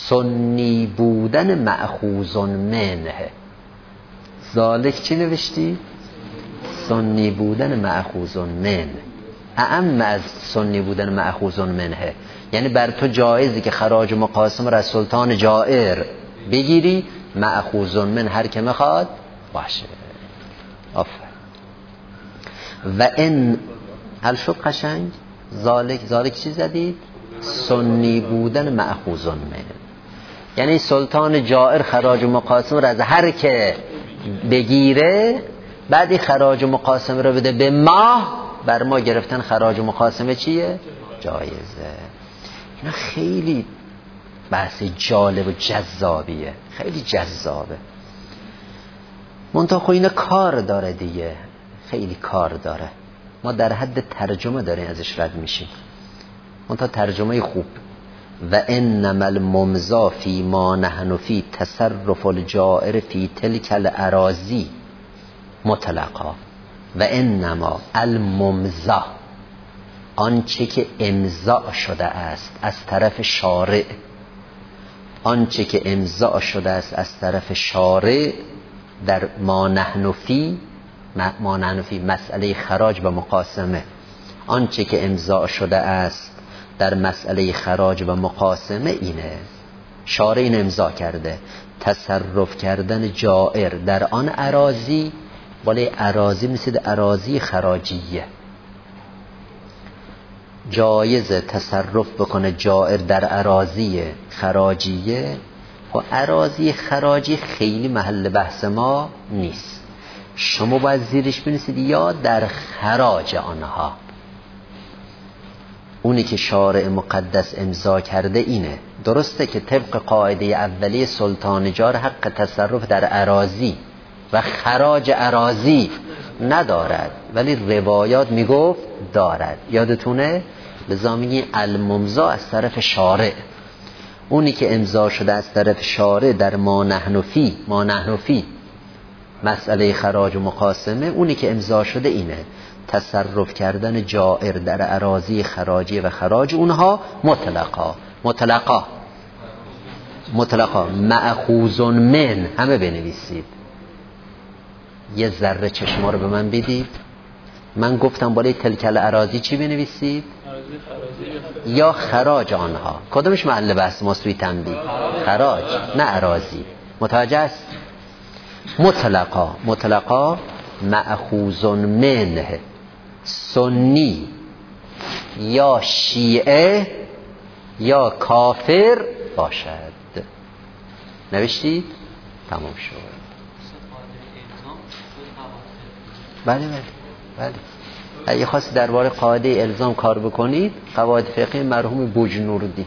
سنی بودن مأخوذ منه. ذالک چی نوشتی؟ سنی بودن مأخوذ من، اعم از سنی بودن مأخوذ منه. یعنی بر تو جایزی که خراج مقاسم را از سلطان جائر بگیری، مأخوذ من هر که میخواد باشه. آفر. و ان هل شد قشنگ؟ ذالک چی زدید؟ سنی بودن مأخوذ من، یعنی سلطان جائر خراج مقاسم را از هر که بگیره، بعدی خراج مقاسمه رو بده به ما، بر ما گرفتن خراج مقاسمه چیه؟ جایزه. اینا خیلی بحث جالب و جذابیه، خیلی جذابه. منتها خب اینا کار داره دیگه، خیلی کار داره. ما در حد ترجمه داریم ازش رد میشیم، منتها ترجمه خوب. و انما الممضی فی ما نحن فی تصرف الجائر فی تلک الاراضی مطلقا. و انما الممضی، آنچه که امضا شده است از طرف شارع، آنچه که امضا شده است از طرف شارع در ما نحن فی مسئله خراج و مقاسمه، آنچه که امضا شده است در مسئله خراج و مقاسمه اینه، شارع این امضا کرده، تصرف کردن جائر در آن اراضی، ولی اراضی مثل اراضی خراجیه، جایز تصرف بکنه جائر در اراضی خراجیه. و اراضی خراجی خیلی محل بحث ما نیست، شما باید زیرش بنویسید یا در خراج آنها. اونی که شارع مقدس امضا کرده اینه. درسته که طبق قاعده اولیه سلطان جار حق تصرف در اراضی و خراج اراضی ندارد، ولی روایات میگفت دارد. یادتونه؟ لذا میگی الممضا از طرف شارع، اونی که امضا شده از طرف شارع در ما نحن فی مسئله خراج و مقاسمه، اونی که امضا شده اینه، تصرف کردن جائر در اراضی خراجی و خراج اونها مطلقا مأخوذ من، همه بنویسید. یه ذره چشما رو به من بدید. من گفتم بالای تلک الاراضی چی بنویسید؟ یا خراج آنها. کدومش محل بحث ماست توی تنبیه؟ خراج نه اراضی. متوجه است؟ مطلقا مأخوذ منه، سنی یا شیعه یا کافر باشد. نوشتید؟ تمام شد. بله. اگه خواستی درباره قاعده الزام کار بکنید، قواعد فقهی مرحوم بوجنوردی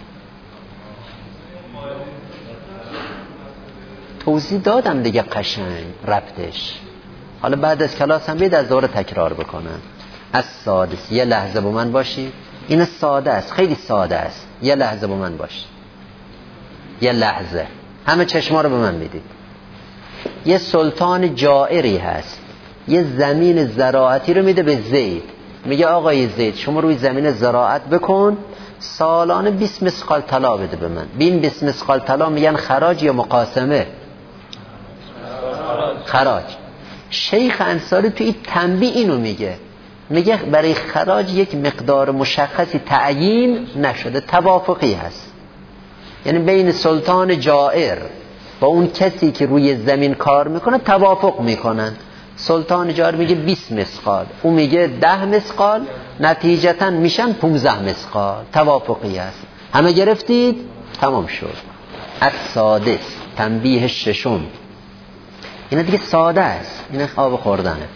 توضیح دادم دیگه، قشنگ ربطش. حالا بعد از کلاس هم بید از دوره تکرار بکنم. از سادس، یه لحظه با من باشید. این ساده است، خیلی ساده است. یه لحظه با من باشید، یه لحظه. همه چشما رو به من بدید. یه سلطان جائری هست، یه زمین زراعتی رو میده به زید، میگه آقای زید شما روی زمین زراعت بکن، سالانه 20 مسقال طلا بده به من. بین 20 مسقال طلا میگن خراج یا مقاسمه؟ خراج. شیخ انصاری توی تنبیه اینو میگه برای خراج یک مقدار مشخصی تعیین نشده، توافقی هست. یعنی بین سلطان جائر با اون کسی که روی زمین کار میکنه توافق میکنن. سلطان جائر میگه 20 مسقال، اون میگه 10 مسقال، نتیجتا میشن 15 مسقال. توافقی هست. همه گرفتید؟ تمام شد. از سادس، تنبیه ششم. اینا دیگه ساده است، اینا آب خوردنه.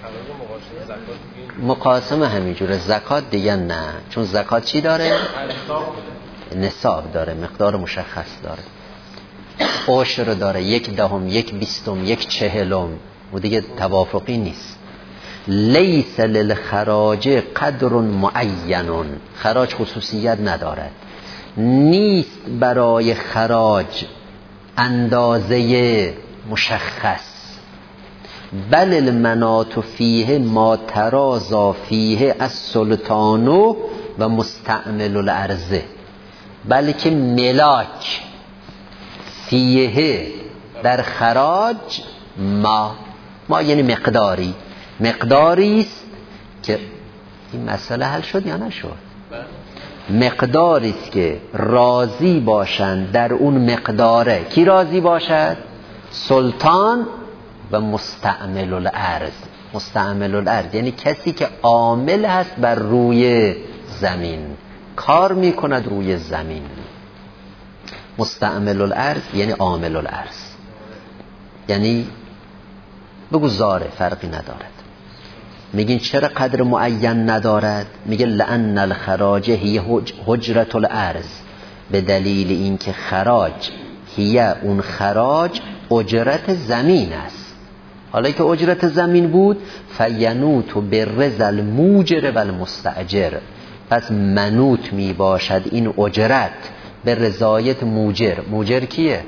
مقاسمه همینجوره. زکات دیگه نه، چون زکات چی داره؟ نصاب داره، مقدار مشخص داره. عشر داره، 1/10، 1/20، 1/40. و دیگه توافقی نیست. لیس للخراج قدر معین، خراج خصوصیت ندارد. نیست برای خراج اندازه مشخص. بل المناط فیه ما ترازا فیه السلطان و مستعمل الارض، بلکه ملاک فیه در خراج ما یعنی مقداری است که این مسئله حل شد یا نشد؟ مقداری است که راضی باشند در اون مقداره. کی راضی باشد؟ سلطان و مستعمل الارض. مستعمل الارض یعنی کسی که عامل هست بر روی زمین، کار میکند روی زمین. مستعمل الارض یعنی عامل الارض، یعنی بگو زاره، فرقی ندارد. میگین چرا قدر معین ندارد؟ میگه لأن الخراج هی حجرت الارض، به دلیل اینکه خراج اون خراج اجرت زمین است. حالا که اجرت زمین بود فینوت بالرضا الموجر و المستاجر، پس منوط می باشد این اجرت به رضایت موجر کیه؟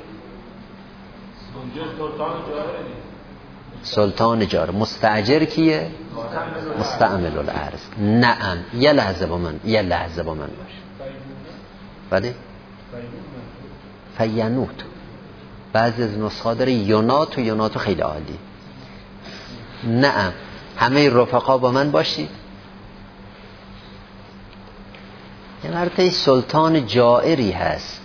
سلطان جار. مستاجر کیه؟ مستعمل الارض. نعم. یه لحظه با من باش. بله فینوت. بعضی از نسخه داره یوناتو خیلی عالی. نعم. همه رفقا با من باشید. یه مرتبه سلطان جائری هست،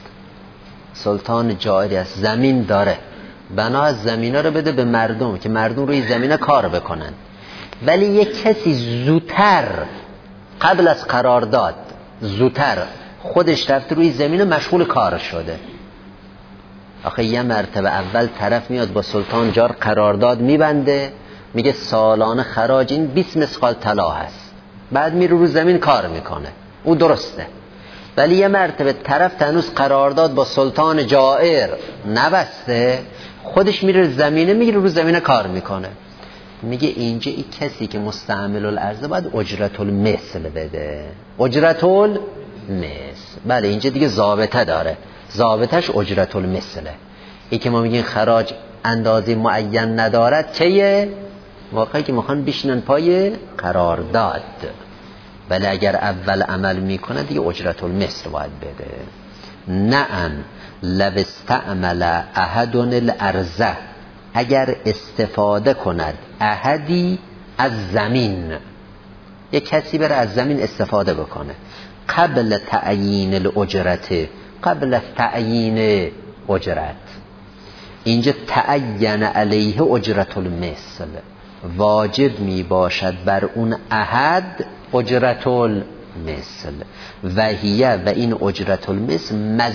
زمین داره، بنا از زمینا رو بده به مردم که مردم روی زمینه کار بکنن، ولی یک کسی زودتر قبل از قرارداد خودش رفته روی زمینه مشغول کار شده. آخه یه مرتبه اول طرف میاد با سلطان جار قرارداد میبنده، میگه سالانه خراج این 20 مثقال طلا هست، بعد میره رو زمین کار میکنه، او درسته. ولی یه مرتبه طرف هنوز قرارداد با سلطان جائر نبسته، خودش میره زمینه، میگیره رو زمینه کار میکنه. میگه اینجا این کسی که مستعمل الارض باید اجرت المثل بده. اجرت المثل. بله اینجا دیگه ضابطه داره، ضابطش اجرت المثله. این که ما میگیم خراج اندازه معین ندارد که واقعی که میخوان بشینن پای قرارداد، ولی اگر اول عمل میکنه دیگه اجرت المثل باید بده. نعم لو استعمل احد الارض، اگر استفاده کند احدی از زمین، یک کسی بره از زمین استفاده بکنه قبل تعیین الاجرت، قبل از تعیین اجرت، اینجا تعین علیه اجرت المثل، واجب می باشد بر اون احد اجرت المثل و این اجرت المثل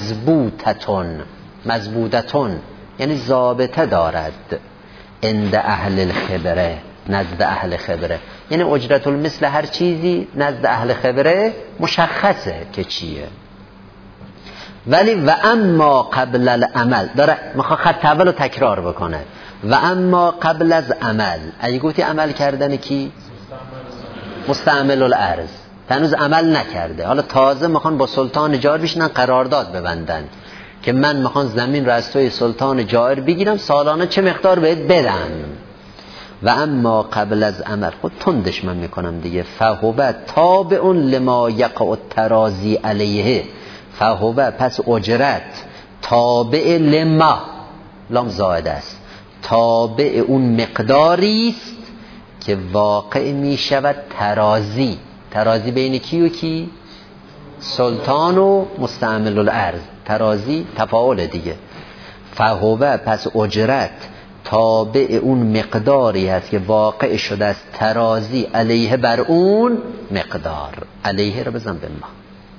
مضبوطتون یعنی ضابطه دارد عند اهل الخبره، نزد اهل خبره. یعنی اجرت المثل هر چیزی نزد اهل خبره مشخصه که چیه. ولی و اما قبل العمل داره میخواد خط اول رو تکرار بکنه. و اما قبل از عمل، اگه گفتی عمل کردن کی؟ مستعمل الارض، هنوز عمل نکرده، حالا تازه میخوان با سلطان جائر بشینن قرارداد ببندن که من میخوان زمین رو از توی سلطان جائر بگیرم، سالانه چه مقدار بهت بدم. و اما قبل از عمل، خود تندش من میکنم دیگه، فهوبه تابع لما یقع الترازی علیه، فهوبه پس اجرت تابع لما، لام زائد است، تابع اون مقداری است که واقع می شود ترازی بین کی و کی؟ سلطان و مستعمل الارض. ترازی تفاعل دیگه. فهوبه پس اجرت تابع اون مقداری هست که واقع شده است ترازی علیه بر اون مقدار. علیه رو بزن به ما.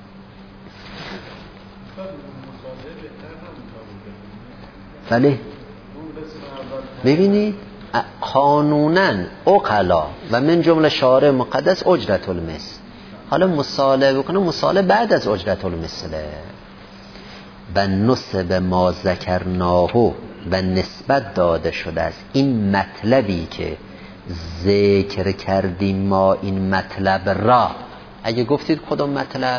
بله ببینید قانوناً عقلا و من جمله شارع مقدس اجرت المثل، حالا مصالحه بکنه، مصالحه بعد از اجرت المثله. و نسب ما ذکرناه و نسبت داده شده است این مطلبی که ذکر کردیم ما، این مطلب را، اگه گفتید کدوم مطلب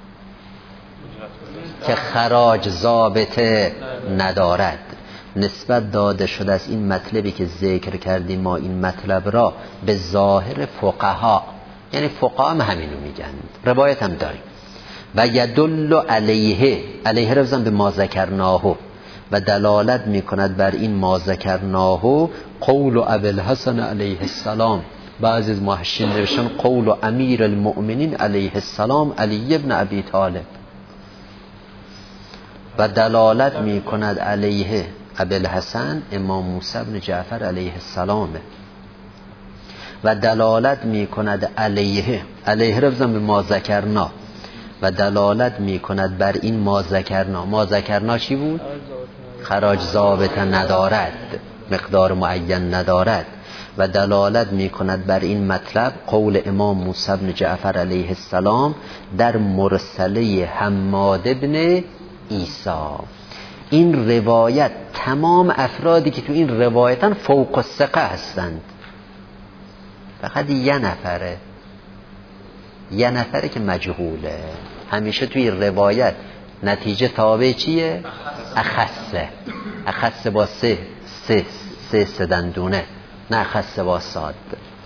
که خراج ضابطه ندارد، نسبت داده شده است این مطلبی که ذکر کردیم ما، این مطلب را به ظاهر فقها، یعنی فقها هم همینو میگن، روایت هم داریم. و یدل علیه رو بزن به ما ذکرناه، و دلالت میکند بر این ما ذکرناه قول ابی الحسن علیه السلام. بعضی از محشین نوشتن قول امیر المؤمنین علیه السلام علی ابن ابی طالب. و دلالت میکند علیه ابی الحسن امام موسی بن جعفر علیه السلام. و دلالت میکند علیه رفضم به ما ذکرنا. و دلالت میکند بر این ما ذکرنا چی بود؟ خراج ضابط ندارد، مقدار معین ندارد. و دلالت میکند بر این مطلب قول امام موسی بن جعفر علیه السلام در مرسله حماد بن عیسی. این روایت تمام افرادی که تو این روایتن فوق الثقه هستند، فقط یه نفره که مجهوله. همیشه توی روایت نتیجه تابع چیه؟ اخص با سه دندونه، نه اخص با صاد.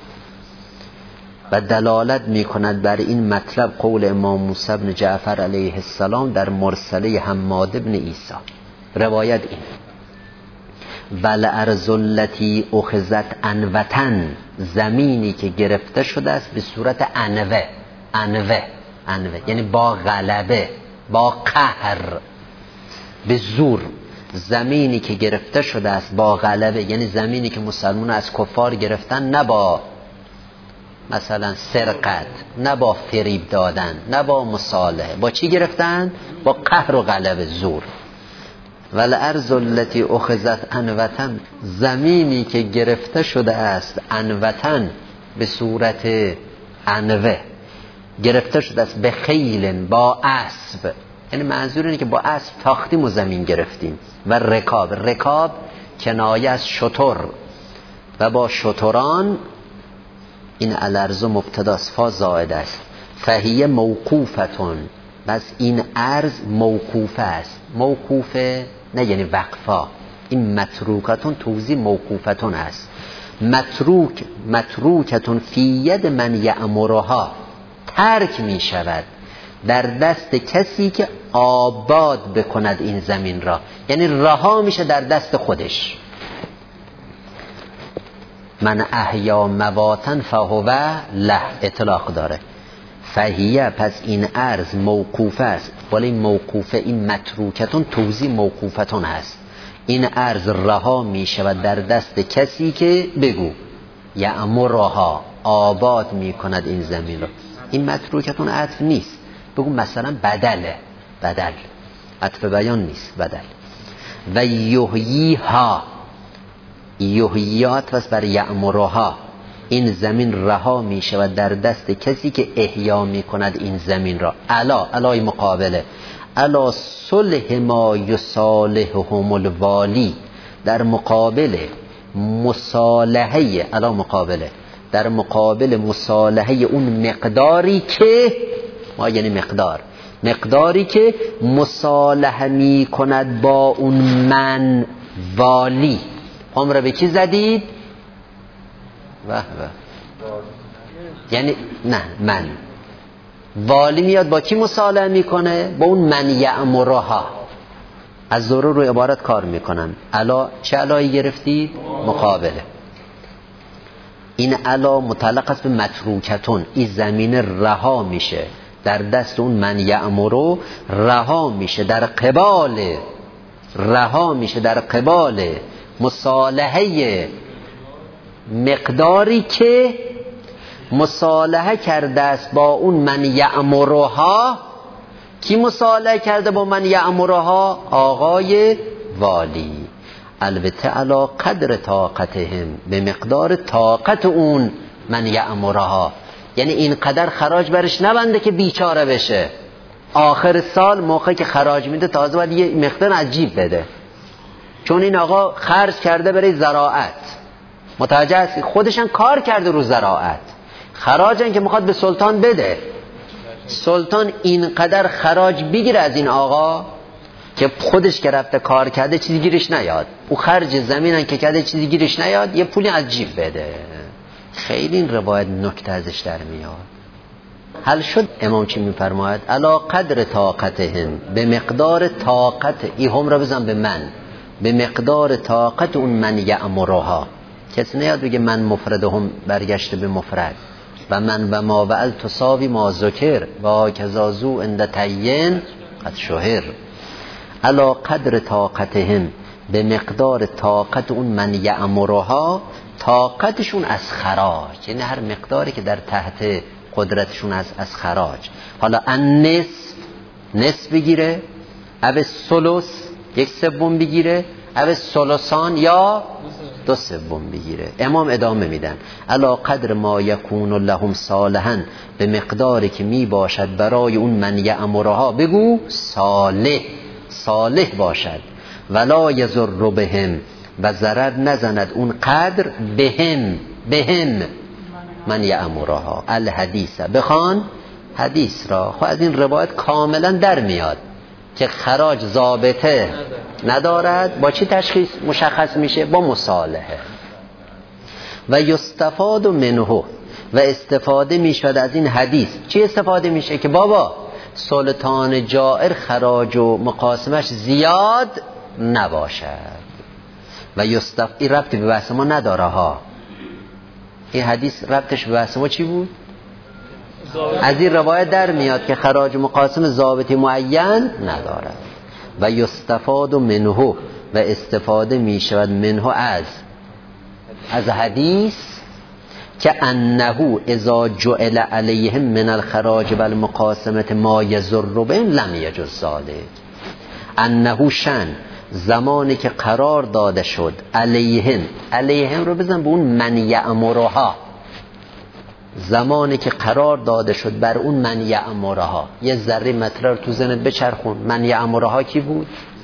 و دلالت می کند بر این مطلب قول امام موسی بن جعفر علیه السلام در مرسله حماد بن عیسی. روایت این والارض التي اخذت انوتن، زمینی که گرفته شده است به صورت انوه یعنی با غلبه، با قهر، به زور. زمینی که گرفته شده است با غلبه یعنی زمینی که مسلمان از کفار گرفتن، نه با مثلا سرقت، نه با فریب دادن، نه با مصالحه. با چی گرفتن؟ با قهر و غلبه، زور. والارض التي اخذت انوتن، زمینی که گرفته شده است انوتن به صورت انوه، گرفته شده است به خیل، با اسب. یعنی منظور اینه که با اسب تاختیم و زمین گرفتیم. و رکاب کنایه از شتر، و با شتران. این الارض مبتداست، فا زائد است. فهیه موقوفتون، بس این ارض موقوفه است. موقوفه نه یعنی وقفا. این متروکتون توضیح موقوفتون است. متروکتون فی ید من یأمرها، ترک می شود در دست کسی که آباد بکند این زمین را، یعنی رها میشه در دست خودش. من احیا مواطن فهو له، اطلاق داره. فهیه، پس این ارض موقوفه است. ولی موقوفه، این متروکتون توضیح موقوفتون هست. این ارض رها می شود در دست کسی که بگو یأمرها، آباد می کند این زمین را. این متروکتون عطف نیست، بگو مثلا بدل، عطف بیان نیست، بدل. و یحییها، یحییات وست بر یأمرها، این زمین رها می شود در دست کسی که احیا می کند این زمین را. علای مقابله، علا صلح ما یصالحهم الوالی، در مقابل مصالحه، علا مقابله، در مقابل مصالحه اون مقداری که ما، یعنی مقداری که مصالحه می کند با اون من والی. هم را به کی زدید؟ یعنی نه، من والی میاد با کی مصالحه میکنه؟ با اون من یأمرها. از ضرور رو عبارت کار میکنن. علا، چه علایی گرفتید؟ مقابله. این علا متعلق است به متروکتون، این زمین رها میشه در دست اون من یأمرو، رها میشه در قبال مصالحه مقداری که مصالحه کرده است با اون من یأمرها. کی مصالحه کرده با من یأمرها؟ آقای والی. البته علا قدر طاقتهم، به مقدار طاقت اون من یأمرها، یعنی این قدر خراج برش نبنده که بیچاره بشه. آخر سال موقعی که خراج میده تازه باید یه مقدار عجیب بده، چون این آقا خرج کرده برای زراعت، متوجه هستی؟ خودشن کار کرده رو زراعت، خراجن که میخواد به سلطان بده. سلطان این قدر خراج بگیره از این آقا که خودش که رفته کار کرده چیزی گیرش نیاد، او خرج زمینن که کرده چیزی گیرش نیاد، یه پولی عجیب بده. خیلی این روایت نکته ازش در میاد. حل شد. امام چی میفرماید؟ علا قدر طاقتهم، به مقدار طاقت. ای هم را بزن به من، به مقدار طاقت اون من یأمرها. کسی نیاد بگه من مفردهم برگشته به مفرد و من و ما وعل تساوی ما ذکر و کذازو اند تین قد شهر. علا قدر طاقتهم، به مقدار طاقت اون من یأمرها، طاقتشون از خراج، یعنی هر مقداری که در تحت قدرتشون از خراج. حالا نصف بگیره، او ثلث 1/3 بگیره، او ثلثان یا 2/3 بگیره. امام ادامه میدن علا قدر ما یکون لهم صالحا، به مقداری که می باشد برای اون من یأمرها، بگو صالح باشد، ولا یضر بهم، و ضرر نزند اون قدر بهم من یأمرها الحدیث، بخوان حدیث را. خب از این روایت کاملا در میاد که خراج ضابطه ندارد. با چی تشخیص مشخص میشه؟ با مصالحه. و یستفاد منه، و استفاده میشود از این حدیث. چی استفاده میشه؟ که بابا سلطان جائر خراج و مقاسمش زیاد نباشد. و این ربطی به بحث ما نداره ها. این حدیث ربطش به بحث ما چی بود؟ از این روایت در میاد که خراج و مقاسم ضابطی معین ندارد. و یستفاد منه، و استفاده می شود منه از حدیث که انه اذا جعل علیهم من الخراج و المقاسمه ما یضر بهم لم یجز ذلک. انه شن، زمانی که قرار داده شد علیهم رو بزن به اون من یأمرها، زمانی که قرار داده شد بر اون من یأمرها. یه ذره مطلب رو تو ذهنت بچرخون. من یأمرها کی بود؟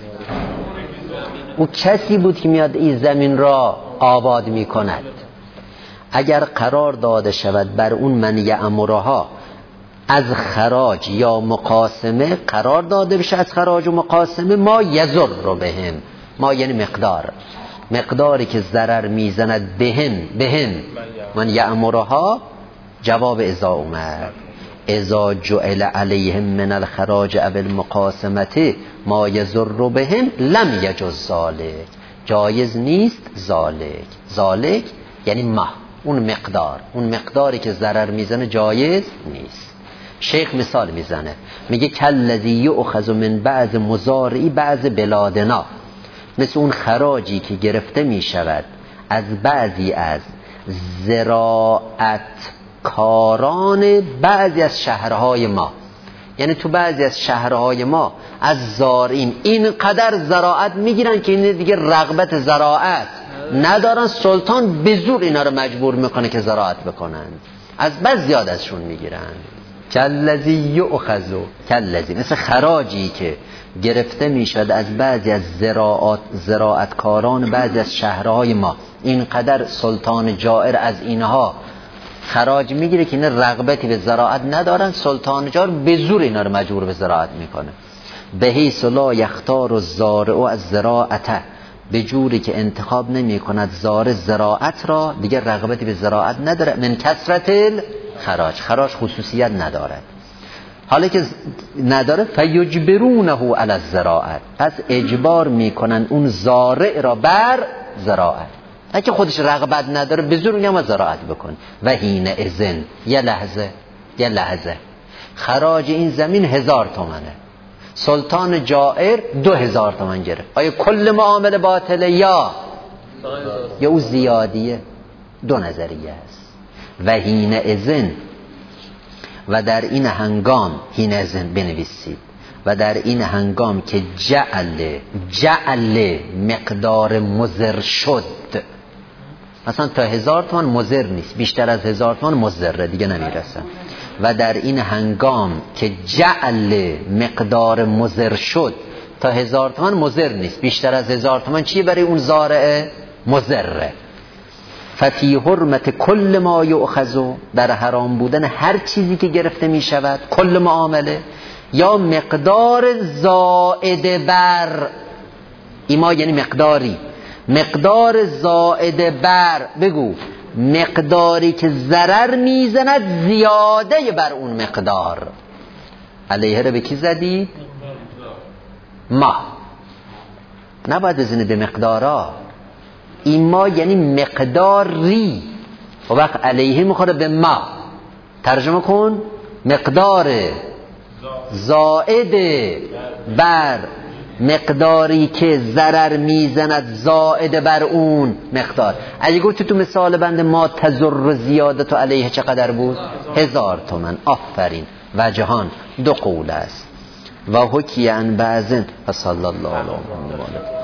او کسی بود که میاد این زمین را آباد می کند. اگر قرار داده شود بر اون من یأمرها از خراج یا مقاسمه، قرار داده بشه از خراج و مقاسمه ما یضر بهم، ما یعنی مقداری که ضرر میزند بهم من یأمرها. جواب اذا اومد اذا جعل علیهم من الخراج او المقاسمه ما یضر بهم لم یجز ذلک، جایز نیست ذالک یعنی ما، اون مقداری که ضرر میزنه جایز نیست. شیخ مثال میزنه، میگه کالذی یؤخذ من بعض مزارعی بعض بلادنا، مثل اون خراجی که گرفته میشود از بعضی از زراعت کاران بعضی از شهرهای ما. یعنی تو بعضی از شهرهای ما از زارعین اینقدر زراعت میگیرن که این دیگه رغبت زراعت ندارن، سلطان به زور اینا رو مجبور میکنه که زراعت بکنن، از بس زیاد ازشون میگیرن. کالذی یؤخذ، مثل خراجی که گرفته میشد از بعضی از زراعتکاران بعضی از شهرهای ما، اینقدر سلطان جائر از اینها خراج میگیره که اینا رغبتی به زراعت ندارن، سلطان جائر به زور اینا رو مجبور به زراعت میکنه. بحیث لا یختار الزارع از زراعته، به جوری که انتخاب نمی کند زارع زراعت را، دیگر رغبتی به زراعت نداره. من کثرت خراج خصوصیت ندارد. حالا که نداره فیجبرونه علی الزراعت، پس اجبار میکنن اون زارع را بر زراعت. اگه خودش رغبت نداره به زور میگم زراعت بکن. و حین اذن، یه لحظه خراج این زمین 1000 تومنه، سلطان جائر 2000 تومن گرفت. آیا کل معامله باطله یا او زیادیه؟ دو نظریه است. و حین اذن، و در این هنگام، حین اذن بنویسید، و در این هنگام که جعل مقدار مضر شد، مثلا تا 1000 تومان مضر نیست، بیشتر از 1000 تومان مضره، دیگه نمیرسه. و در این هنگام که جعل مقدار مضر شد، تا 1000 تومان مضر نیست، بیشتر از 1000 تومان چیه برای اون زارعه؟ مضره. ففی حرمت کل ما یؤخذ، در حرام بودن هر چیزی که گرفته می شود، کل معامله یا مقدار زائد بر، ایما یعنی مقدار زائد بر، بگو مقداری که ضرر میزند زیاده بر اون مقدار. علیه رو به کی زدی؟ ما. نباید بزنه به مقدارا. این ما یعنی مقداری، و وقت علیه میخوره به ما. ترجمه کن مقدار زائد بر مقداری که ضرر میزند زائد بر اون مقدار. اگه گفتی تو مثال بند ما تضر زیادت و علیه چقدر بود؟ 1000 تومن. آفرین. وجهان دو قول است. و حکی عن بعضن و صلی الله علیه و